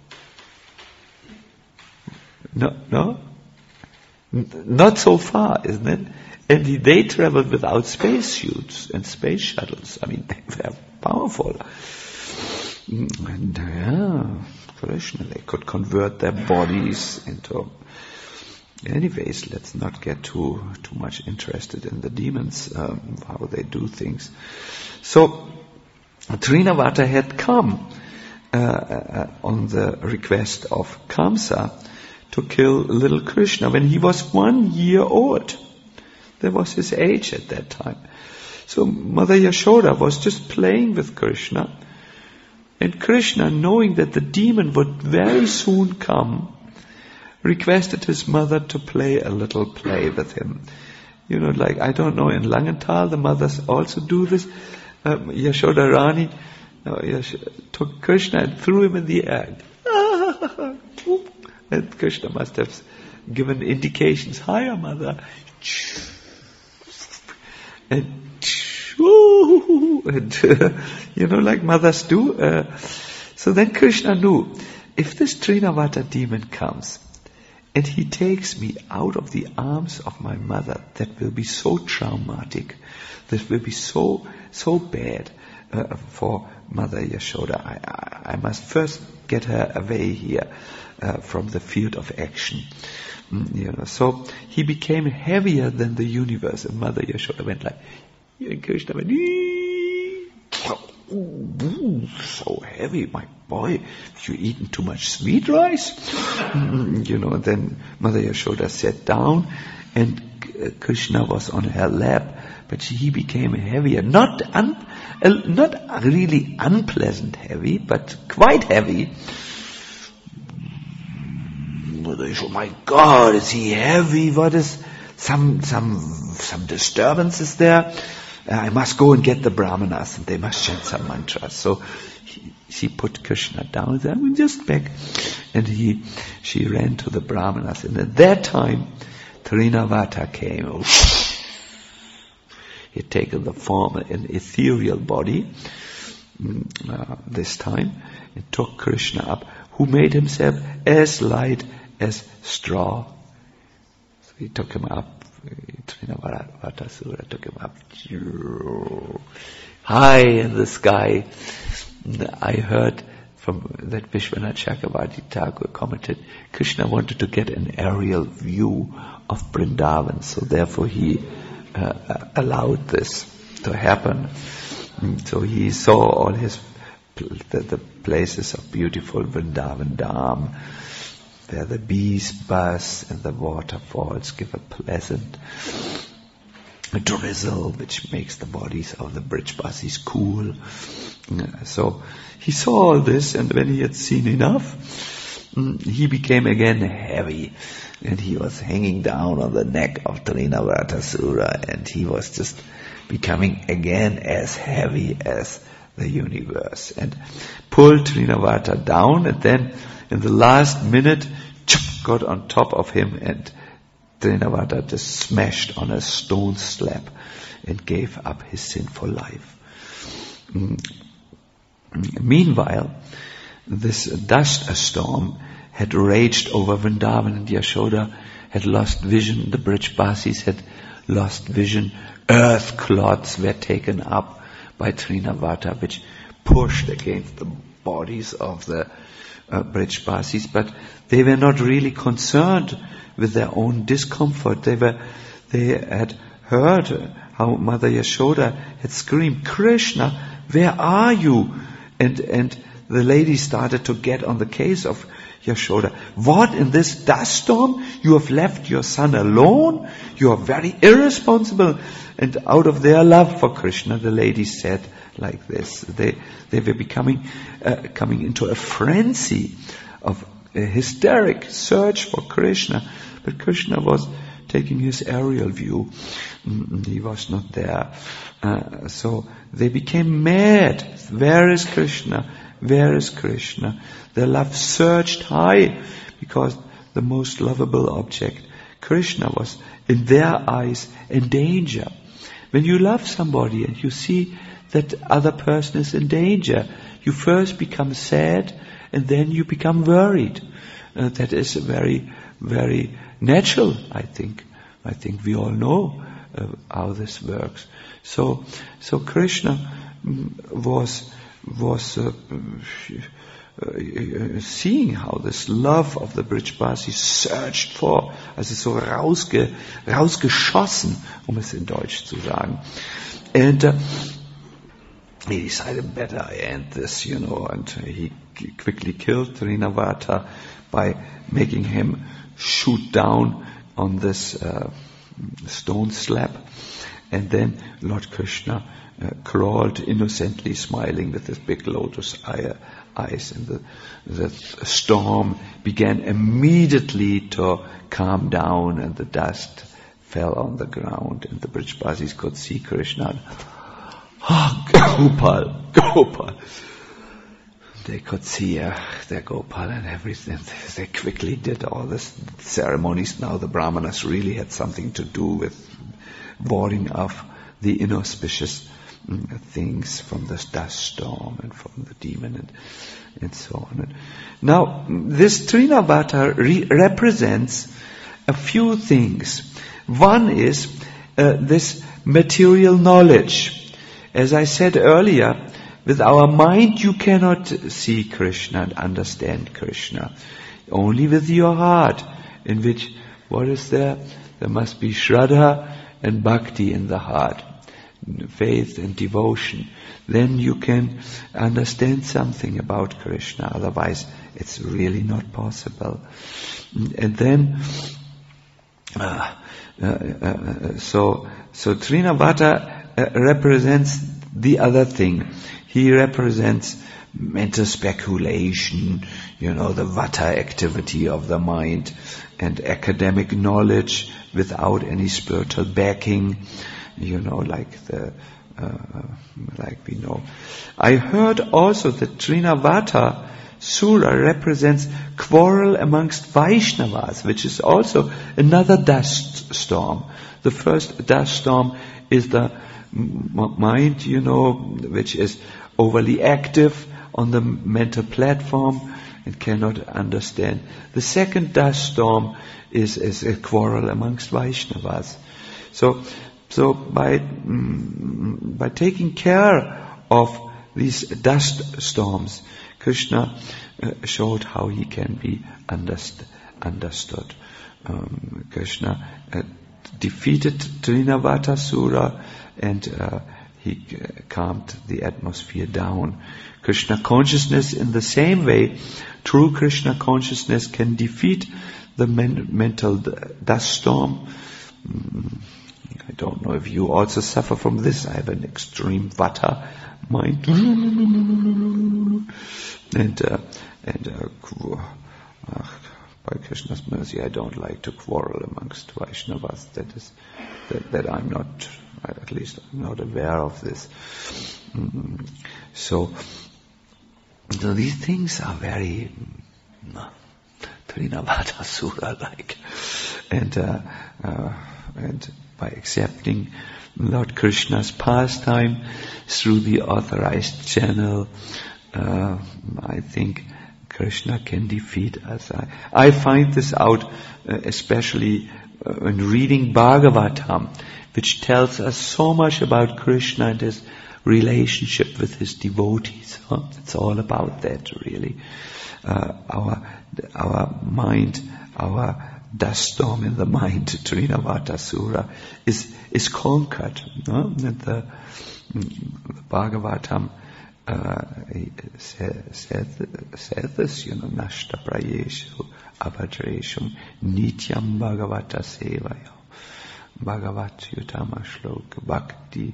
No? Not so far, isn't it? And they traveled without spacesuits and space shuttles. I mean, they were powerful. And Krishna, they could convert their bodies into... Anyways, let's not get too much interested in the demons, how they do things. So, Trinavata had come on the request of Kamsa to kill little Krishna when he was 1 year old. That was his age at that time. So Mother Yashoda was just playing with Krishna, and Krishna, knowing that the demon would very soon come, requested his mother to play a little play with him. Like, I don't know, in Langenthal the mothers also do this. Yashoda Rani took Krishna and threw him in the air. And Krishna must have given indications, higher mother. And like mothers do. So then Krishna knew, if this Trinavata demon comes, and he takes me out of the arms of my mother, that will be so traumatic, that will be so bad for Mother Yashoda. I must first get her away here from the field of action. So he became heavier than the universe, and Mother Yashoda went like, and Krishna went, so heavy, my boy, have you eaten too much sweet rice? Then Mother Yashoda sat down, and Krishna was on her lap, but he became heavier. Not really unpleasant heavy, but quite heavy. Oh my God, is he heavy? What is some disturbances there? I must go and get the brahmanas, and they must chant some mantras. So she put Krishna down there, just back, and she ran to the brahmanas. And at that time, Trinavata came. He had taken the form of an ethereal body this time, and took Krishna up, who made himself as light as straw. So he took him up. Trinavatasura took him up high in the sky. I heard from that Vishwanath Chakravarti Thakur commented, Krishna wanted to get an aerial view of Vrindavan, so therefore he allowed this to happen. So he saw all the places of beautiful Vrindavan Dham, where the bees buzz and the waterfalls give a pleasant drizzle which makes the bodies of the Brijbasis cool. So he saw all this, and when he had seen enough, he became again heavy, and he was hanging down on the neck of Trinavatasura, and he was just becoming again as heavy as the universe, and pulled Trinavata down, and then in the last minute got on top of him, and Trinavata just smashed on a stone slab and gave up his sinful life. Meanwhile, this dust storm had raged over Vrindavan, and Yashoda had lost vision, the Brijbasis had lost vision, earth clods were taken up by Trinavata, which pushed against the bodies of the Brijbasis, but they were not really concerned with their own discomfort. They had heard how Mother Yashoda had screamed, Krishna, where are you? And the lady started to get on the case of Yashoda. What, in this dust storm? You have left your son alone? You are very irresponsible. And out of their love for Krishna, the lady said like this. They were coming into a frenzy of a hysteric search for Krishna. But Krishna was taking his aerial view. He was not there. So they became mad. Where is Krishna? Where is Krishna? Their love surged high because the most lovable object, Krishna, was in their eyes in danger. When you love somebody and you see that other person is in danger, you first become sad and then you become worried. That is very, very natural, I think. I think we all know how this works. So Krishna was seeing how this love of the Brijbasis surged for, also so rausgeschossen, es in Deutsch zu sagen. And he decided, better I end this, and he quickly killed Trinavata by making him shoot down on this stone slab. And then Lord Krishna crawled innocently, smiling with his big lotus eyes, and the storm began immediately to calm down, and the dust fell on the ground, and the Brijbasis could see Krishna. Gopal. They could see their Gopal and everything. They quickly did all this ceremonies. Now the Brahmanas really had something to do with warding off the inauspicious things from the dust storm and from the demon and so on. Now, this Trinavata represents a few things. One is this material knowledge. As I said earlier, with our mind you cannot see Krishna and understand Krishna. Only with your heart, in which, what is there? There must be Shraddha and Bhakti in the heart. Faith and devotion. Then you can understand something about Krishna. Otherwise, it's really not possible. And then, so Trinavata represents the other thing. He represents mental speculation, the vata activity of the mind, and academic knowledge without any spiritual backing, like we know. I heard also that Trinavata Sura represents quarrel amongst Vaishnavas, which is also another dust storm. The first dust storm is the mind, which is overly active on the mental platform and cannot understand. The second dust storm is a quarrel amongst Vaishnavas. So by taking care of these dust storms, Krishna showed how he can be understood. Krishna defeated Trinavata Sura and he calmed the atmosphere down. Krishna consciousness in the same way, true Krishna consciousness can defeat the mental dust storm. I don't know if you also suffer from this. I have an extreme vata mind. By Krishna's mercy, I don't like to quarrel amongst Vaishnavas. That I'm not, at least I'm not aware of this. So these things are very Trinavata Sura-like. And by accepting Lord Krishna's pastime through the authorized channel, I think Krishna can defeat us. I find this out especially in reading Bhagavatam, which tells us so much about Krishna and his relationship with his devotees. It's all about that, really. Our mind, our dust storm in the mind, Trinavata Sura, is conquered. And the Bhagavatam said this, Nashta Prayeshu Abhadreshu Nityam Bhagavata Sevaya Bhagavat Yutama Shloka Bhakti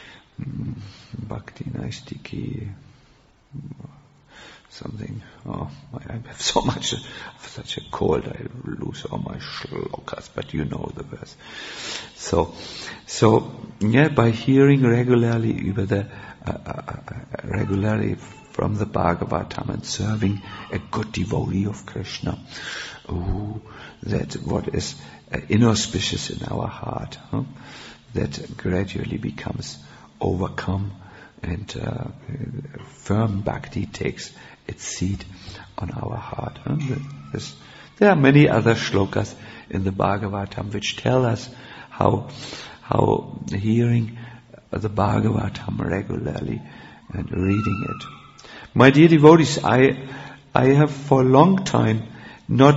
Naistiki something. I have so much, such a cold, I lose all my shlokas, but you know the verse. So by hearing regularly regularly from the Bhagavatam and serving a good devotee of Krishna, that what is inauspicious in our heart, that gradually becomes overcome, and firm bhakti takes its seat on our heart. There are many other shlokas in the Bhagavatam which tell us how hearing the Bhagavatam regularly and reading it. My dear devotees, I have for a long time not,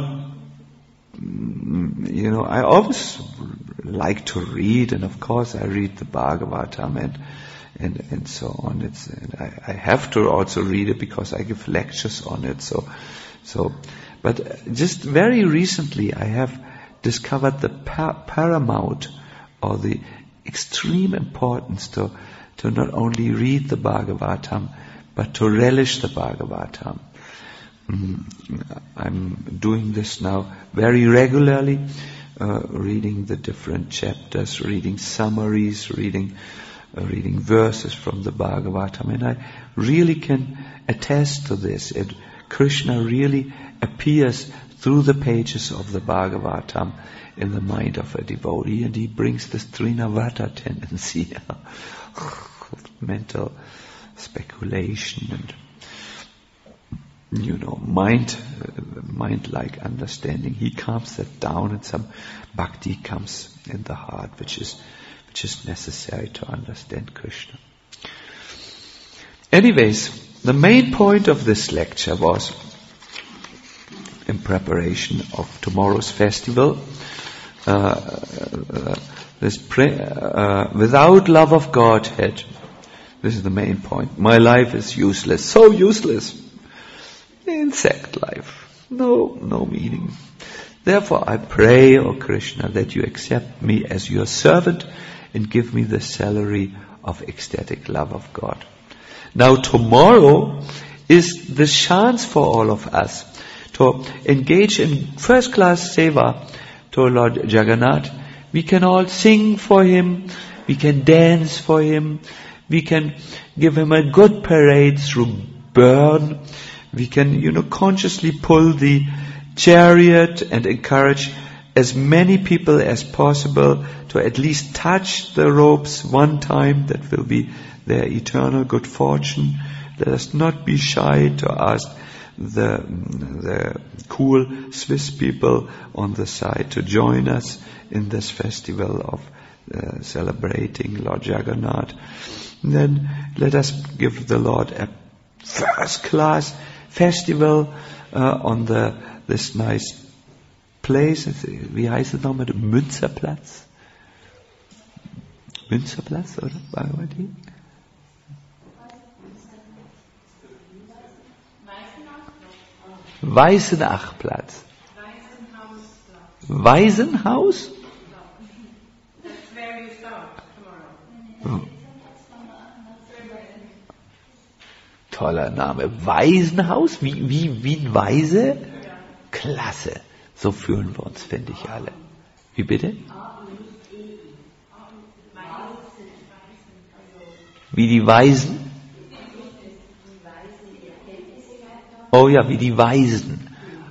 I always like to read, and of course I read the Bhagavatam and so on. I have to also read it because I give lectures on it. But just very recently I have discovered the paramount or the extreme importance to not only read the Bhagavatam but to relish the Bhagavatam. I'm doing this now very regularly, reading the different chapters, reading summaries, reading verses from the Bhagavatam, and I really can attest to this. Krishna really appears through the pages of the Bhagavatam in the mind of a devotee, and he brings this Trinavata tendency, mental speculation and mind-like understanding. He calms that down, and some bhakti comes in the heart, which is necessary to understand Krishna. Anyways, the main point of this lecture was, in preparation of tomorrow's festival, without love of Godhead, this is the main point. My life is useless, so useless. Insect life, no meaning. Therefore I pray, O Krishna, that you accept me as your servant and give me the salary of ecstatic love of God. Now tomorrow is the chance for all of us to engage in first-class seva to Lord Jagannath. We can all sing for Him, we can dance for Him, we can give Him a good parade through Bern, we can, consciously pull the chariot and encourage as many people as possible to at least touch the ropes one time. That will be their eternal good fortune. Let us not be shy to ask the cool Swiss people on the side to join us in this festival of celebrating Lord Jagannath. And then let us give the Lord a first-class festival on this nice place. Wie heißt es nochmal? Münsterplatz? Münsterplatz, oder? War die? Weißenachplatz. Waisenhaus? That's where you start tomorrow. Toller Name. Waisenhaus? Wie ein Weise? Klasse. So fühlen wir uns, finde ich alle. Wie bitte? Wie die Weisen? Oh ja, wie die Weisen.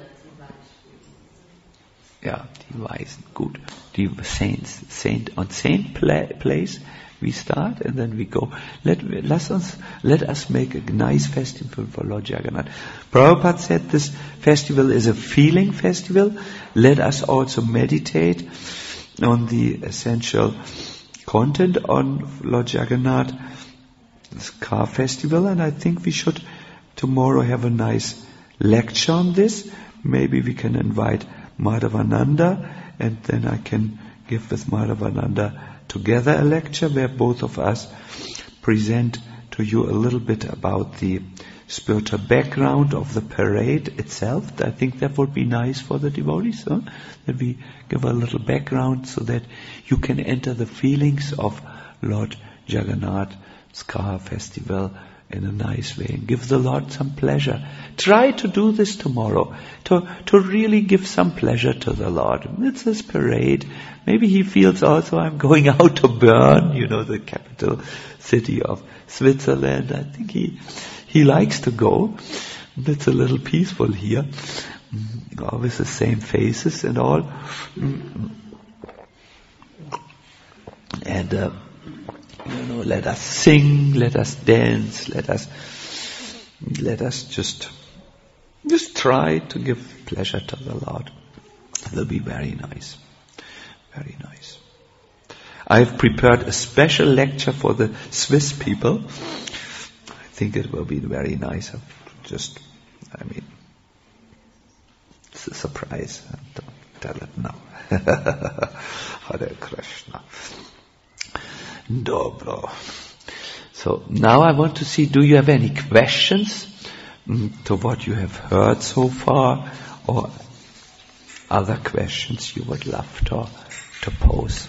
Ja, die Weisen. Gut. Die Saints. Saint place. We start and then we go. Let us make a nice festival for Lord Jagannath. Prabhupada said this festival is a feeling festival. Let us also meditate on the essential content on Lord Jagannath, this car festival, and I think we should tomorrow have a nice lecture on this. Maybe we can invite Madhavananda, and then I can give with Madhavananda together a lecture where both of us present to you a little bit about the spiritual background of the parade itself. I think that would be nice for the devotees, that we give a little background so that you can enter the feelings of Lord Jagannath's car festival in a nice way and give the Lord some pleasure. Try to do this tomorrow, to really give some pleasure to the Lord. It's His parade. Maybe He feels also I'm going out to Bern, the capital city of Switzerland. I think he likes to go. It's a little peaceful here. Always the same faces and all. And let us sing, let us dance, let us just try to give pleasure to the Lord. It will be very nice. Very nice. I have prepared a special lecture for the Swiss people. I think it will be very nice. It's a surprise. Don't tell it now. Hare Krishna. Dobro. So now I want to see, do you have any questions to what you have heard so far, or other questions you would love to pose?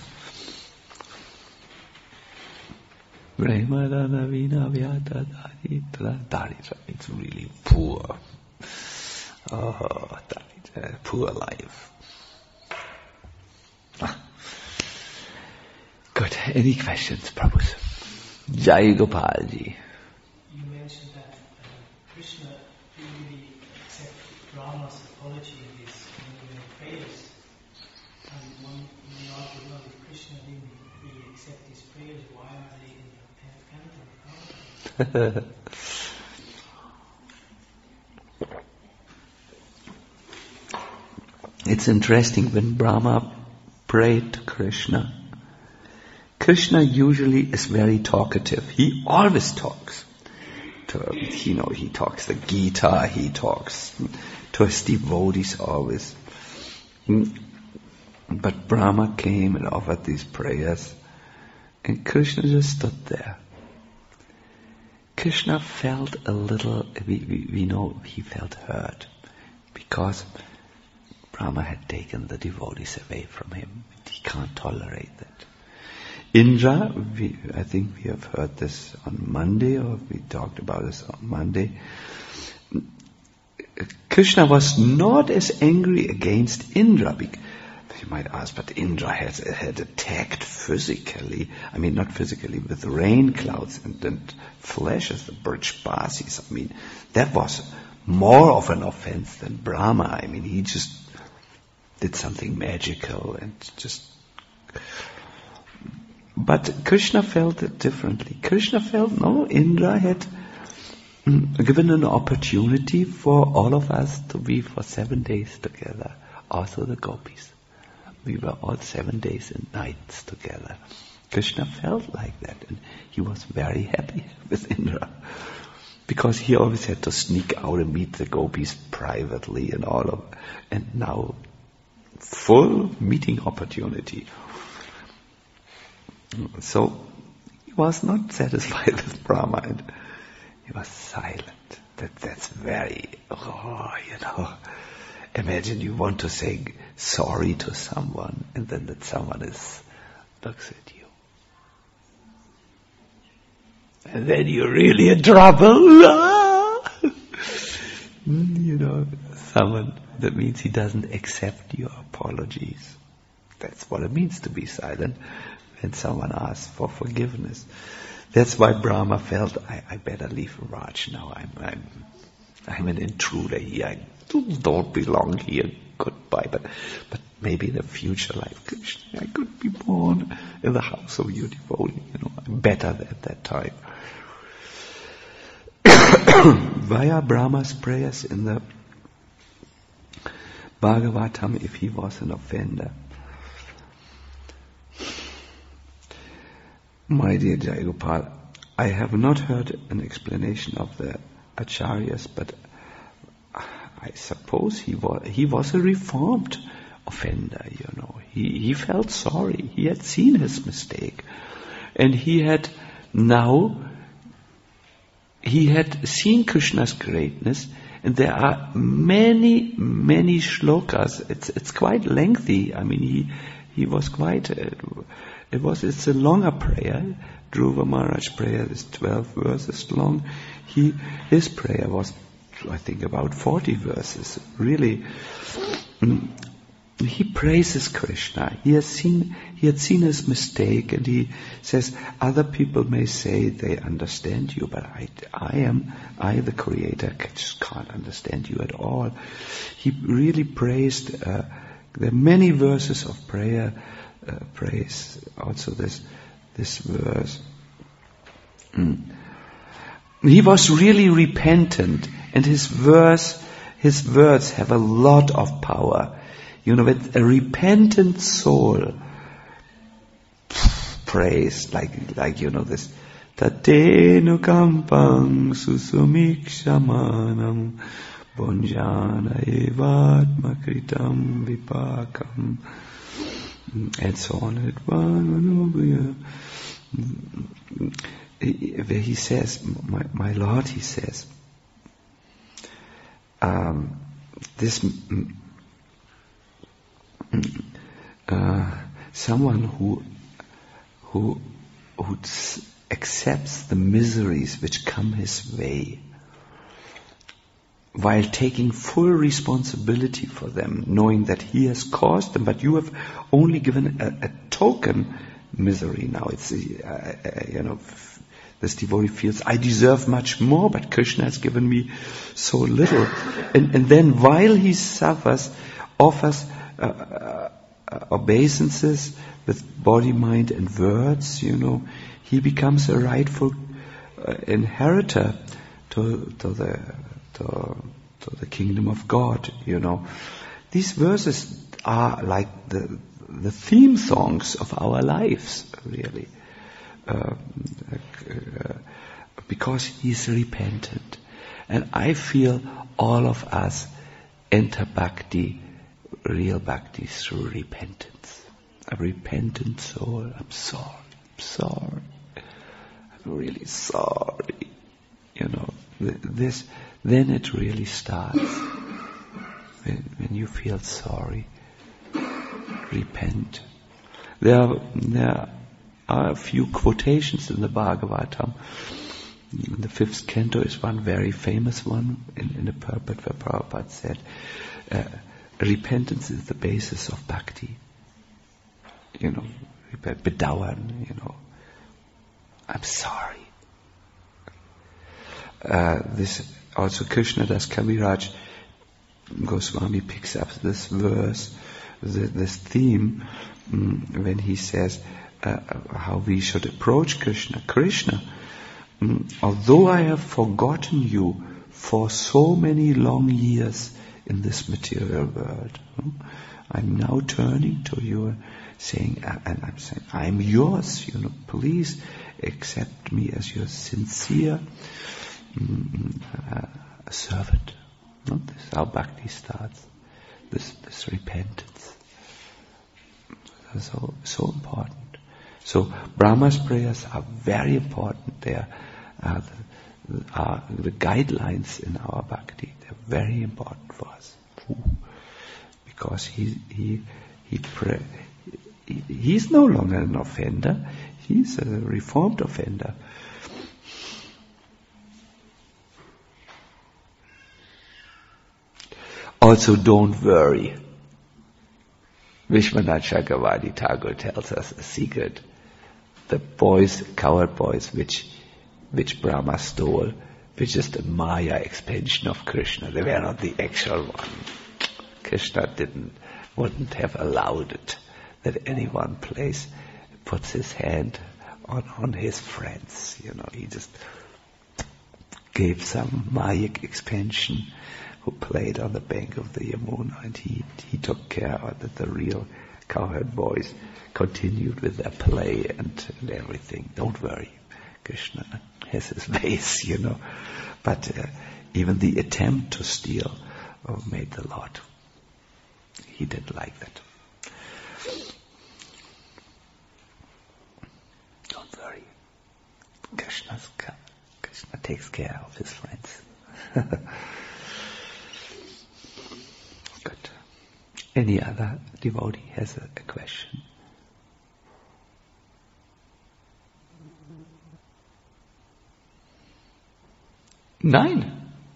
It's really poor. Oh, poor life. Good. Any questions, Prabhus? Jai Gopalji. You mentioned that Krishna really accepted Brahma's apology in his prayers. And one may argue, well, if Krishna didn't really accept his prayers, why are they in the 10th canto? It's interesting, when Brahma prayed to Krishna, Krishna usually is very talkative. He always talks. He talks the Gita, he talks to his devotees always. But Brahma came and offered these prayers, and Krishna just stood there. Krishna felt a little, we know he felt hurt, because Brahma had taken the devotees away from him. He can't tolerate that. Indra, I think we have heard this on Monday, or we talked about this on Monday. Krishna was not as angry against Indra. You might ask, but Indra had attacked physically. I mean, not physically, with rain clouds and flesh as the birch basis. I mean, that was more of an offense than Brahma. I mean, he just did something magical and just... But Krishna felt it differently. Krishna felt, no, Indra had given an opportunity for all of us to be for 7 days together. Also the gopis. We were all 7 days and nights together. Krishna felt like that, and he was very happy with Indra. Because he always had to sneak out and meet the gopis privately and all of, and now full meeting opportunity. So he was not satisfied with Brahma, and he was silent. That's very, Imagine you want to say sorry to someone, and then that someone looks at you. And then you're really in trouble. Someone, that means he doesn't accept your apologies. That's what it means to be silent when someone asks for forgiveness. That's why Brahma felt, I better leave Raj now. I'm an intruder here. I don't belong here. Goodbye. But maybe in a future life, Krishna, I could be born in the house of your devotee. I'm better at that time. Via Brahma's prayers in the Bhagavatam, if he was an offender. My dear Jayagopal, I have not heard an explanation of the Acharyas, but I suppose he was a reformed offender, He felt sorry. He had seen his mistake. And he had seen Krishna's greatness, and there are many, many shlokas. It's quite lengthy. I mean, he was quite... It's a longer prayer. Dhruva Maharaj's prayer is 12 verses long. His prayer was, I think, about 40 verses. Really, he praises Krishna. He had seen his mistake, and he says, other people may say they understand you, but I the Creator, just can't understand you at all. He really praised. There are many verses of praise. Also this verse. He was really repentant, and his words have a lot of power. With a repentant soul prays like this. Tatenu kampang susumikshamanam bonjana evatma kritam vipakam. And so on. Where he says, my Lord, he says, someone who accepts the miseries which come his way, while taking full responsibility for them, knowing that he has caused them, but you have only given a token misery. Now it's, this devotee feels, I deserve much more, but Krishna has given me so little. And then while he suffers, offers obeisances with body, mind and words, he becomes a rightful inheritor to the kingdom of God, These verses are like the theme songs of our lives, really. Because he's repentant. And I feel all of us enter bhakti, real bhakti, through repentance. A repentant soul. I'm sorry. I'm really sorry. Then it really starts. When you feel sorry, repent. There are are a few quotations in the Bhagavatam. The 5th canto is one very famous one in the purport where Prabhupada said, repentance is the basis of bhakti. Bedauern, I'm sorry. This also Krishnadas Kaviraj Goswami picks up this verse, this theme, when he says how we should approach Krishna. Krishna, although I have forgotten you for so many long years in this material world, I'm now turning to you saying, and I'm saying, I'm yours, please accept me as your sincere servant. This is how bhakti starts. This repentance. So important. So Brahma's prayers are very important. They are the guidelines in our bhakti. They're very important for us. Because he's no longer an offender. He's a reformed offender. Also, don't worry. Vishwanath Chakravarti Thakur tells us a secret. The cowherd boys, which Brahma stole, were just a Maya expansion of Krishna. They were not the actual one. Krishna wouldn't have allowed it that anyone puts his hand on his friends. He just gave some Mayic expansion who played on the bank of the Yamuna, and he took care that the real cowherd boys continued with their play and everything. Don't worry, Krishna has his ways, But even the attempt to steal made the Lord. He didn't like that. Don't worry. Krishna takes care of his friends. Good. Any other devotee has a question? Nein.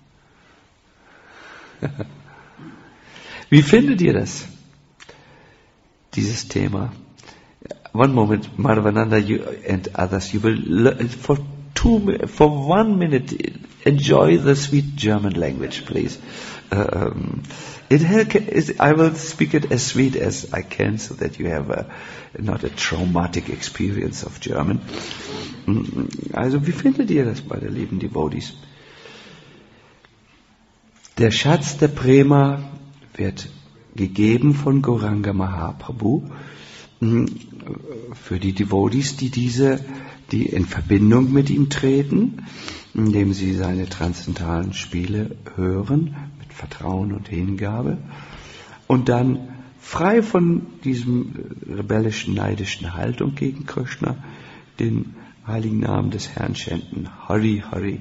Wie findet ihr das? Dieses Thema. One moment, Madhavananda, you and others, you will for 1 minute enjoy the sweet German language, please. I will speak it as sweet as I can, so that you have not a traumatic experience of German. Also, wie findet ihr das, meine lieben Devotees? Der Schatz der Prema wird gegeben von Gauranga Mahaprabhu für die Devotees, die in Verbindung mit ihm treten, indem sie seine transzendentalen Spiele hören, mit Vertrauen und Hingabe, und dann frei von diesem rebellischen, neidischen Haltung gegen Krishna den heiligen Namen des Herrn chanten. Hari Hari.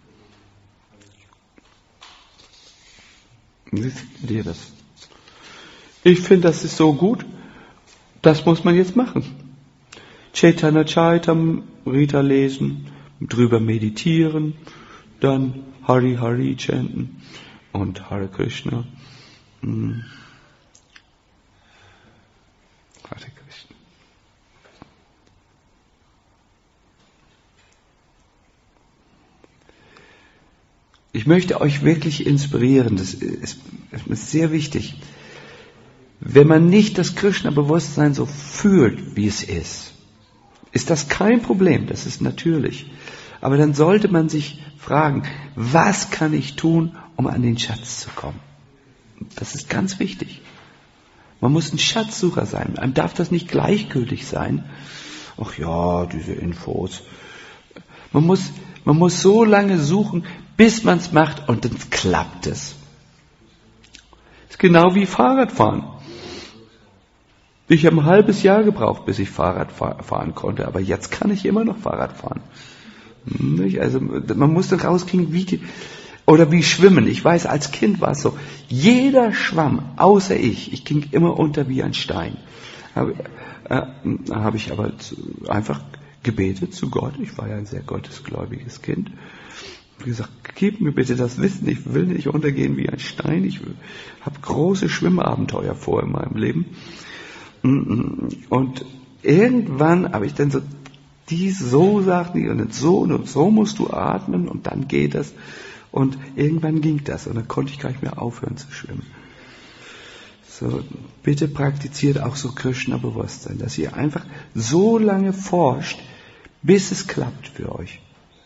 Wie findet ihr das? Ich finde, das ist so gut. Das muss man jetzt machen. Chaitanya Charitamrita lesen, drüber meditieren, dann Hari Hari chanten und Hare Krishna. Hare Krishna. Ich möchte euch wirklich inspirieren, das ist sehr wichtig. Wenn man nicht das Krishna-Bewusstsein so fühlt, wie es ist das kein Problem, das ist natürlich. Aber dann sollte man sich fragen, was kann ich tun, um an den Schatz zu kommen? Das ist ganz wichtig. Man muss ein Schatzsucher sein. Einem darf das nicht gleichgültig sein. Ach ja, diese Infos. Man muss so lange suchen, bis man es macht, und dann klappt es. Ist genau wie Fahrradfahren. Ich habe ein halbes Jahr gebraucht, bis ich Fahrrad fahren konnte, aber jetzt kann ich immer noch Fahrrad fahren. Also man muss dann rauskriegen, wie schwimmen. Ich weiß, als Kind war es so, jeder schwamm, außer ich ging immer unter wie ein Stein. Habe ich aber einfach gebetet zu Gott. Ich war ja ein sehr gottesgläubiges Kind. Wie gesagt, gib mir bitte das Wissen, ich will nicht untergehen wie ein Stein, ich habe große Schwimmabenteuer vor in meinem Leben. Und irgendwann habe ich dann so, so sagten die, und so musst du atmen und dann geht das. Und irgendwann ging das und dann konnte ich gar nicht mehr aufhören zu schwimmen. So, bitte praktiziert auch so Krishna-Bewusstsein, dass ihr einfach so lange forscht, bis es klappt für euch.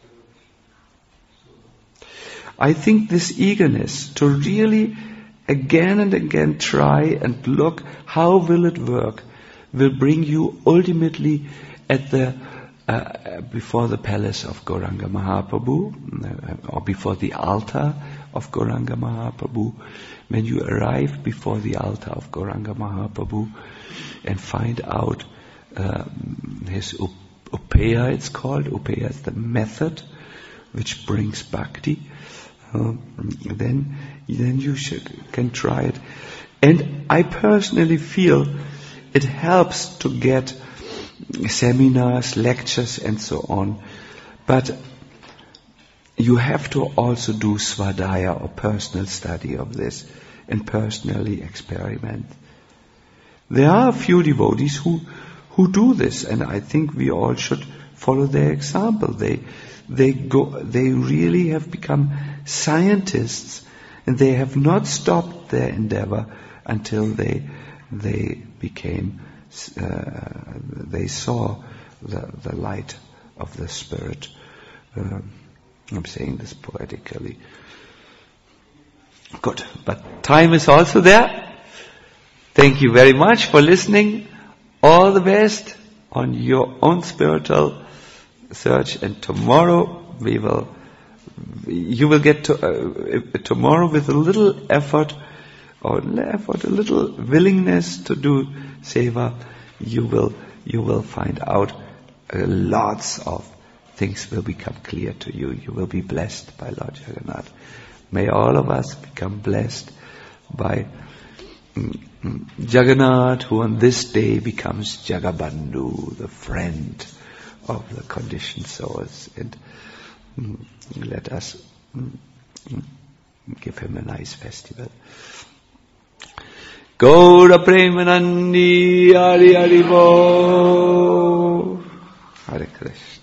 I think this eagerness to really again and again try and look how will it work will bring you ultimately at the before the palace of Gauranga Mahaprabhu or before the altar of Gauranga Mahaprabhu. When you arrive before the altar of Gauranga Mahaprabhu and find out his upeya, it's called. Upeya is the method which brings bhakti. Then you can try it. And I personally feel it helps to get seminars, lectures and so on. But you have to also do svadhyaya or personal study of this and personally experiment. There are a few devotees who do this, and I think we all should follow their example. They really have become scientists, and they have not stopped their endeavor until they became, they saw the light of the Spirit. I'm saying this poetically. Good, but time is also there. Thank you very much for listening. All the best on your own spiritual search, and tomorrow you will get to, tomorrow with a little effort, a little willingness to do seva, you will find out lots of things will become clear to you. You will be blessed by Lord Jagannath. May all of us become blessed by Jagannath, who on this day becomes Jagabandhu, the friend of the conditioned souls. And let us give him a nice festival. Gaura Premanandi Hari Hari Bo. Hare Krishna.